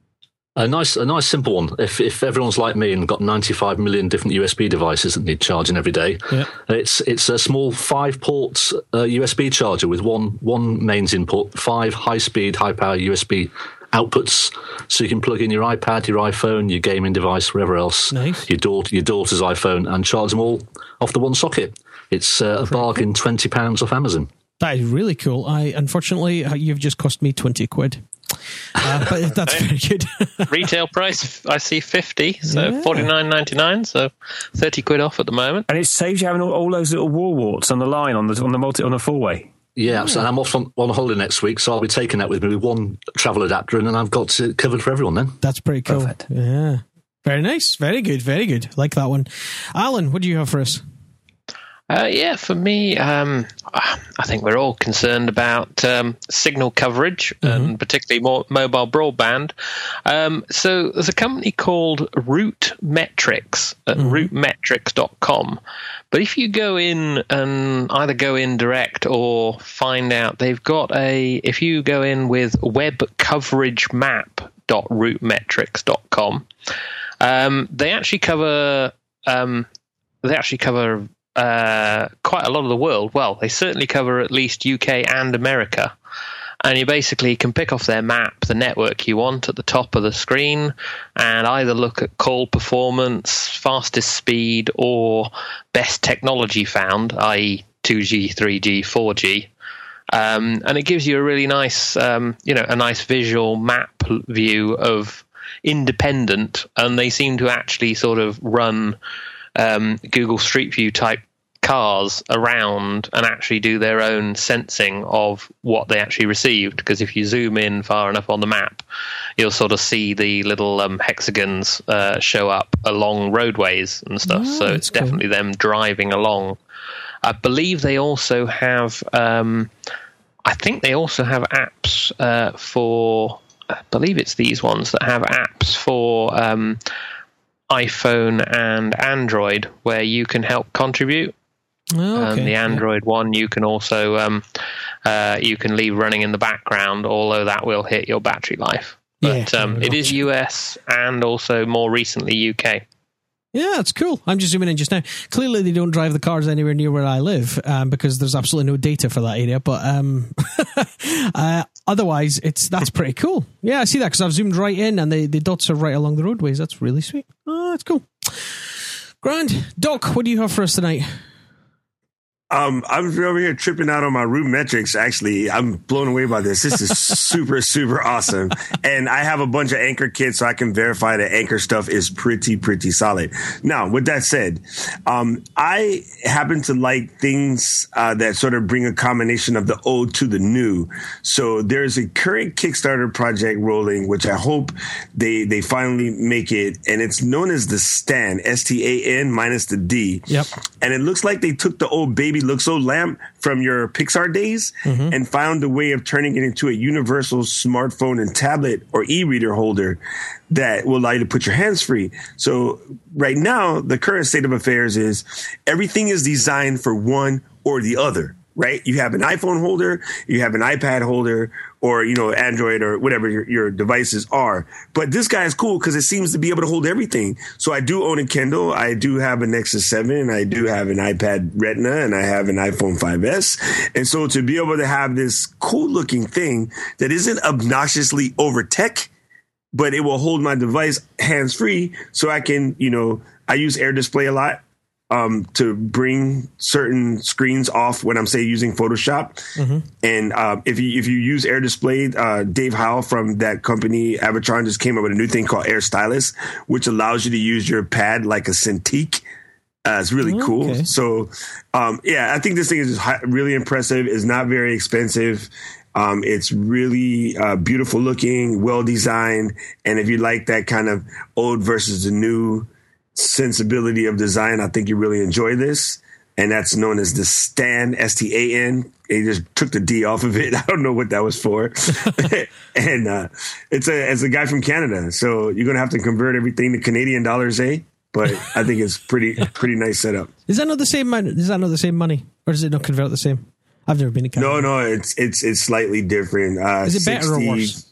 A nice, a nice simple one. If if everyone's like me and got ninety-five million different U S B devices that need charging every day, yeah. it's it's a small five port uh, U S B charger with one one mains input, five high speed, high power U S B outputs, so you can plug in your iPad, your iPhone, your gaming device, wherever else, nice. your daughter, your daughter's iPhone, and charge them all off the one socket. It's uh, a bargain, cool. twenty pounds off Amazon. That is really cool. I unfortunately, you've just cost me twenty quid. uh, but that's very good. Retail price, I see fifty, so Yeah. forty-nine ninety-nine, so thirty quid off at the moment. And it saves you having all, all those little wall warts on the line on the on the multi on the four way. Yeah, so I'm off on, on holiday next week, so I'll be taking that with me with one travel adapter, and then I've got it covered for everyone then. That's pretty cool. Perfect. Yeah. Very nice. Very good. Very good. Like that one. Alan, what do you have for us? Uh, yeah, for me, um, I think we're all concerned about um, signal coverage mm-hmm. and particularly more mobile broadband. Um, so there's a company called Root Metrics at mm-hmm. root metrics dot com. But if you go in and either go in direct or find out, they've got a, if you go in with web coverage map dot root metrics dot com, um, they actually cover, um, they actually cover uh, quite a lot of the world. Well, they certainly cover at least U K and America. And you basically can pick off their map the network you want at the top of the screen and either look at call performance, fastest speed, or best technology found, that is two G, three G, four G. Um, and it gives you a really nice, um, you know, a nice visual map view of independent, and they seem to actually sort of run um, Google Street View type cars around and actually do their own sensing of what they actually received, because if you zoom in far enough on the map, you'll sort of see the little um, hexagons uh, show up along roadways and stuff. Oh, so it's cool. definitely them driving along. I believe they also have um, I think they also have apps uh, for I believe it's these ones that have apps for um, iPhone and Android where you can help contribute. Oh, okay. And the Android yeah. one, you can also um, uh, you can leave running in the background, although that will hit your battery life. But yeah, um, it is U S and also more recently U K. Yeah, that's cool. I'm just zooming in just now. Clearly, they don't drive the cars anywhere near where I live um, because there's absolutely no data for that area. But um, uh, otherwise, it's that's pretty cool. Yeah, I see that because I've zoomed right in and the, the dots are right along the roadways. That's really sweet. Oh, that's cool. Grand. Doc, what do you have for us tonight? Um, I'm over here tripping out on my Root Metrics. Actually, I'm blown away by this. This is super, super awesome. And I have a bunch of Anchor kits, so I can verify that Anchor stuff is pretty, pretty solid. Now, with that said, um, I happen to like things uh, that sort of bring a combination of the old to the new. So there's a current Kickstarter project rolling, which I hope they they finally make it. And it's known as the Stan, S T A N minus the D. Yep. And it looks like they took the old baby Luxo lamp from your Pixar days mm-hmm. and found a way of turning it into a universal smartphone and tablet or e-reader holder that will allow you to put your hands free. So right now, the current state of affairs is everything is designed for one or the other, right? You have an iPhone holder, you have an iPad holder, or, you know, Android or whatever your, your devices are. But this guy is cool because it seems to be able to hold everything. So I do own a Kindle. I do have a Nexus seven. I do have an iPad Retina, and I have an iPhone five S. And so to be able to have this cool looking thing that isn't obnoxiously over tech, but it will hold my device hands free so I can, you know, I use Air Display a lot. Um, to bring certain screens off when I'm, say, using Photoshop. Mm-hmm. And uh, if you if you use Air Display, uh, Dave Howell from that company, Avatron, just came up with a new thing called Air Stylus, which allows you to use your pad like a Cintiq. Uh, it's really oh, cool. Okay. So, um, yeah, I think this thing is just really impressive. It's not very expensive. Um, it's really uh, beautiful looking, well designed. And if you like that kind of old versus the new sensibility of design, I think you really enjoy this. And that's known as the Stan, S T A N. They just took the D off of it. I don't know what that was for. and uh, it's a it's a guy from Canada, so you're gonna have to convert everything to Canadian dollars, eh? But I think it's pretty pretty nice setup. Is that not the same money? Is that not the same money, or does it not convert the same? I've never been to Canada. No, no, it's it's it's slightly different. Uh, Is it better sixty, or worse?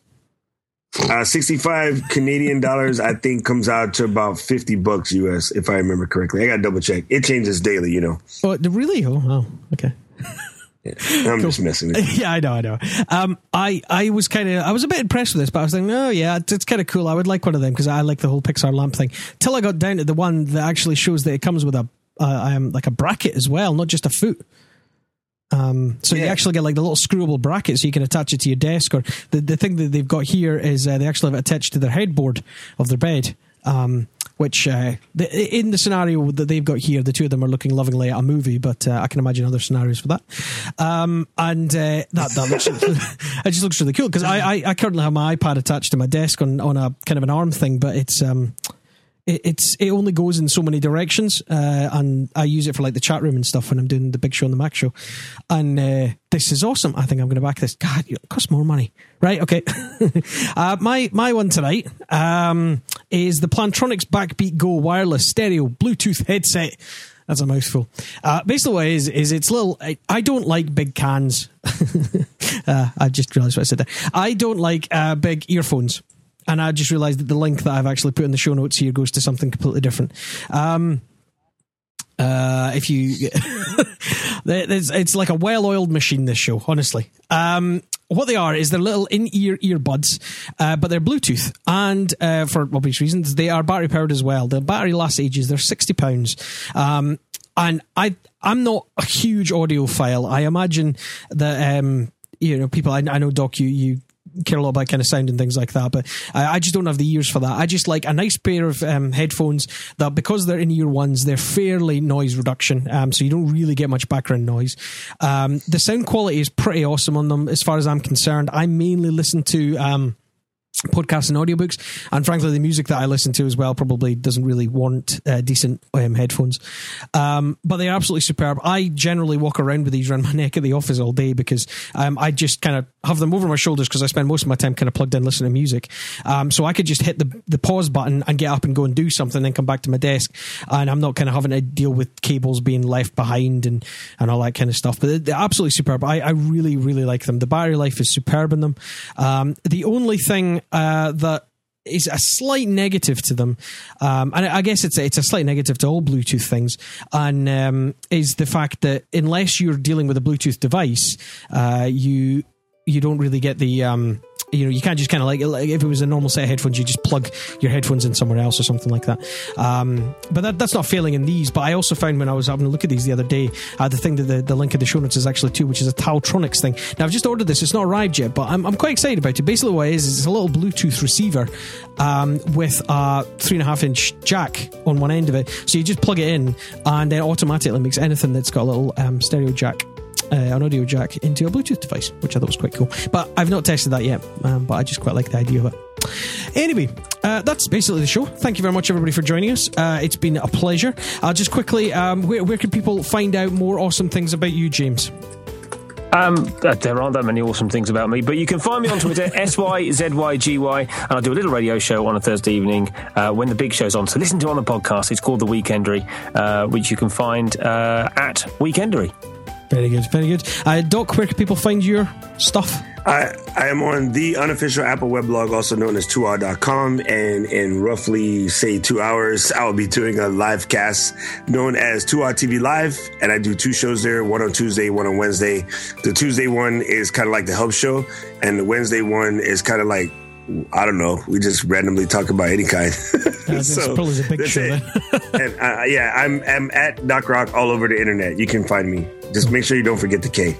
Uh, sixty-five Canadian dollars, I think, comes out to about fifty bucks U S, if I remember correctly. I got to double check. It changes daily, you know. Oh, really? Oh, oh okay. Yeah, I'm cool. just messing with you. Yeah, I know, I know. Um, I, I was kind of, I was a bit impressed with this, but I was thinking, oh yeah, it's, it's kind of cool. I would like one of them because I like the whole Pixar lamp thing. Till I got down to the one that actually shows that it comes with a, uh, um, like a bracket as well, not just a foot. Um, so yeah. You actually get like the little screwable bracket so you can attach it to your desk, or the, the thing that they've got here is uh, they actually have it attached to their headboard of their bed. Um, which uh, the, in the scenario that they've got here, the two of them are looking lovingly at a movie, but uh, I can imagine other scenarios for that. Um, and uh, that, that looks, it just looks really cool, because I, I, I currently have my iPad attached to my desk on, on a kind of an arm thing, but it's um, it, it's it only goes in so many directions, uh, and I use it for like the chat room and stuff when I'm doing the Big Show and the Mac Show. And uh, this is awesome. I think I'm going to back this. God, it costs more money. Right, okay. uh, my my one tonight um, is the Plantronics Backbeat Go wireless stereo Bluetooth headset. That's a mouthful. Uh, basically what it is, is it's little... I, I don't like big cans. uh, I just realised what I said there. I don't like uh, big earphones. And I just realised that the link that I've actually put in the show notes here goes to something completely different. Um... Uh, if you, it's, it's like a well-oiled machine, this show, honestly. Um, what they are is they're little in-ear earbuds, uh, but they're Bluetooth, and uh, for obvious reasons, they are battery-powered as well. The battery lasts ages. They're sixty pounds. Um, and I, I'm not a huge audiophile. I imagine that, um, you know, people, I, I know, Doc, you, you care a lot about kind of sound and things like that, but I, I just don't have the ears for that. I just like a nice pair of um, headphones that, because they're in-ear ones, they're fairly noise reduction, um, so you don't really get much background noise. Um, the sound quality is pretty awesome on them as far as I'm concerned. I mainly listen to um, podcasts and audiobooks, and frankly the music that I listen to as well probably doesn't really warrant uh, decent um, headphones, um, but they're absolutely superb. I generally walk around with these around my neck at the office all day, because um, I just kind of have them over my shoulders, because I spend most of my time kind of plugged in listening to music, um, so I could just hit the, the pause button and get up and go and do something, then come back to my desk, and I'm not kind of having to deal with cables being left behind and, and all that kind of stuff. But they're absolutely superb. I, I really really like them. The battery life is superb in them. Um, the only thing Uh, that is a slight negative to them, um, and I guess it's a, it's a slight negative to all Bluetooth things, and um, is the fact that unless you're dealing with a Bluetooth device, uh, you you don't really get the um, you know, you can't just kind of like, like if it was a normal set of headphones, you just plug your headphones in somewhere else or something like that. Um, but that, that's not failing in these. But I also found when I was having a look at these the other day, uh, the thing that the, the link in the show notes is actually too, which is a Taltronics thing. Now I've just ordered this; it's not arrived yet, but I'm I'm quite excited about it. Basically, what it is is it's a little Bluetooth receiver um, with a three and a half inch jack on one end of it. So you just plug it in, and then automatically makes anything that's got a little um, stereo jack. Uh, an audio jack into a Bluetooth device, which I thought was quite cool. But I've not tested that yet, um, but I just quite like the idea of it. Anyway, uh, that's basically the show. Thank you very much, everybody, for joining us. Uh, it's been a pleasure. Uh, just quickly, um, where, where can people find out more awesome things about you, James? Um, there aren't that many awesome things about me, but you can find me on Twitter, S Y Z Y G Y, and I do a little radio show on a Thursday evening uh, when the big show's on. So listen to it on the podcast. It's called The Weekendery, uh, which you can find uh, at Weekendery. Very good, very good. Uh, Doc, where can people find your stuff? I, I am on the unofficial Apple weblog, also known as two R dot com, and in roughly, say, two hours, I will be doing a live cast known as two R T V Live, and I do two shows there, one on Tuesday, one on Wednesday. The Tuesday one is kind of like the help show, and the Wednesday one is kind of like, I don't know, we just randomly talk about any kind. Yeah, so probably a big show then. And uh, yeah, I'm, I'm at Doc Rock all over the internet. You can find me. Just make sure you don't forget the K.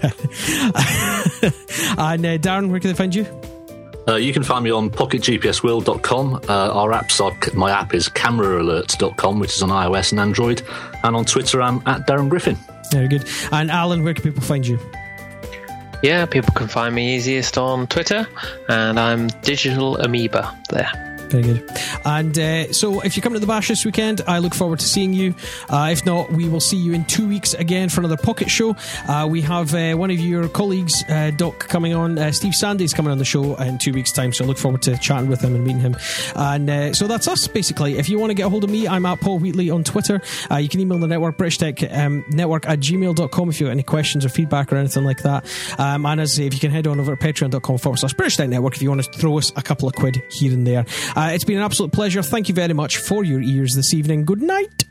And uh, Darren, where can they find you? Uh, you can find me on pocket g p s world dot com. Uh, our apps are, my app is camera alerts dot com, which is on iOS and Android. And on Twitter, I'm at Darren Griffin. Very good. And Alan, where can people find you? Yeah, people can find me easiest on Twitter, and I'm Digital Amoeba there. Very good. And uh, so if you come to the Bash this weekend, I look forward to seeing you. Uh, if not, we will see you in two weeks again for another Pocket Show. Uh, we have uh, one of your colleagues, uh, Doc, coming on. Uh, Steve Sandy's coming on the show in two weeks' time, so I look forward to chatting with him and meeting him. And uh, so that's us, basically. If you want to get a hold of me, I'm at Paul Wheatley on Twitter. Uh, you can email the network, British Tech um, Network at gmail dot com if you have any questions or feedback or anything like that. Um, and as if you can head on over to patreon dot com forward slash British Tech Network if you want to throw us a couple of quid here and there. Uh, it's been an absolute pleasure. Thank you very much for your ears this evening. Good night.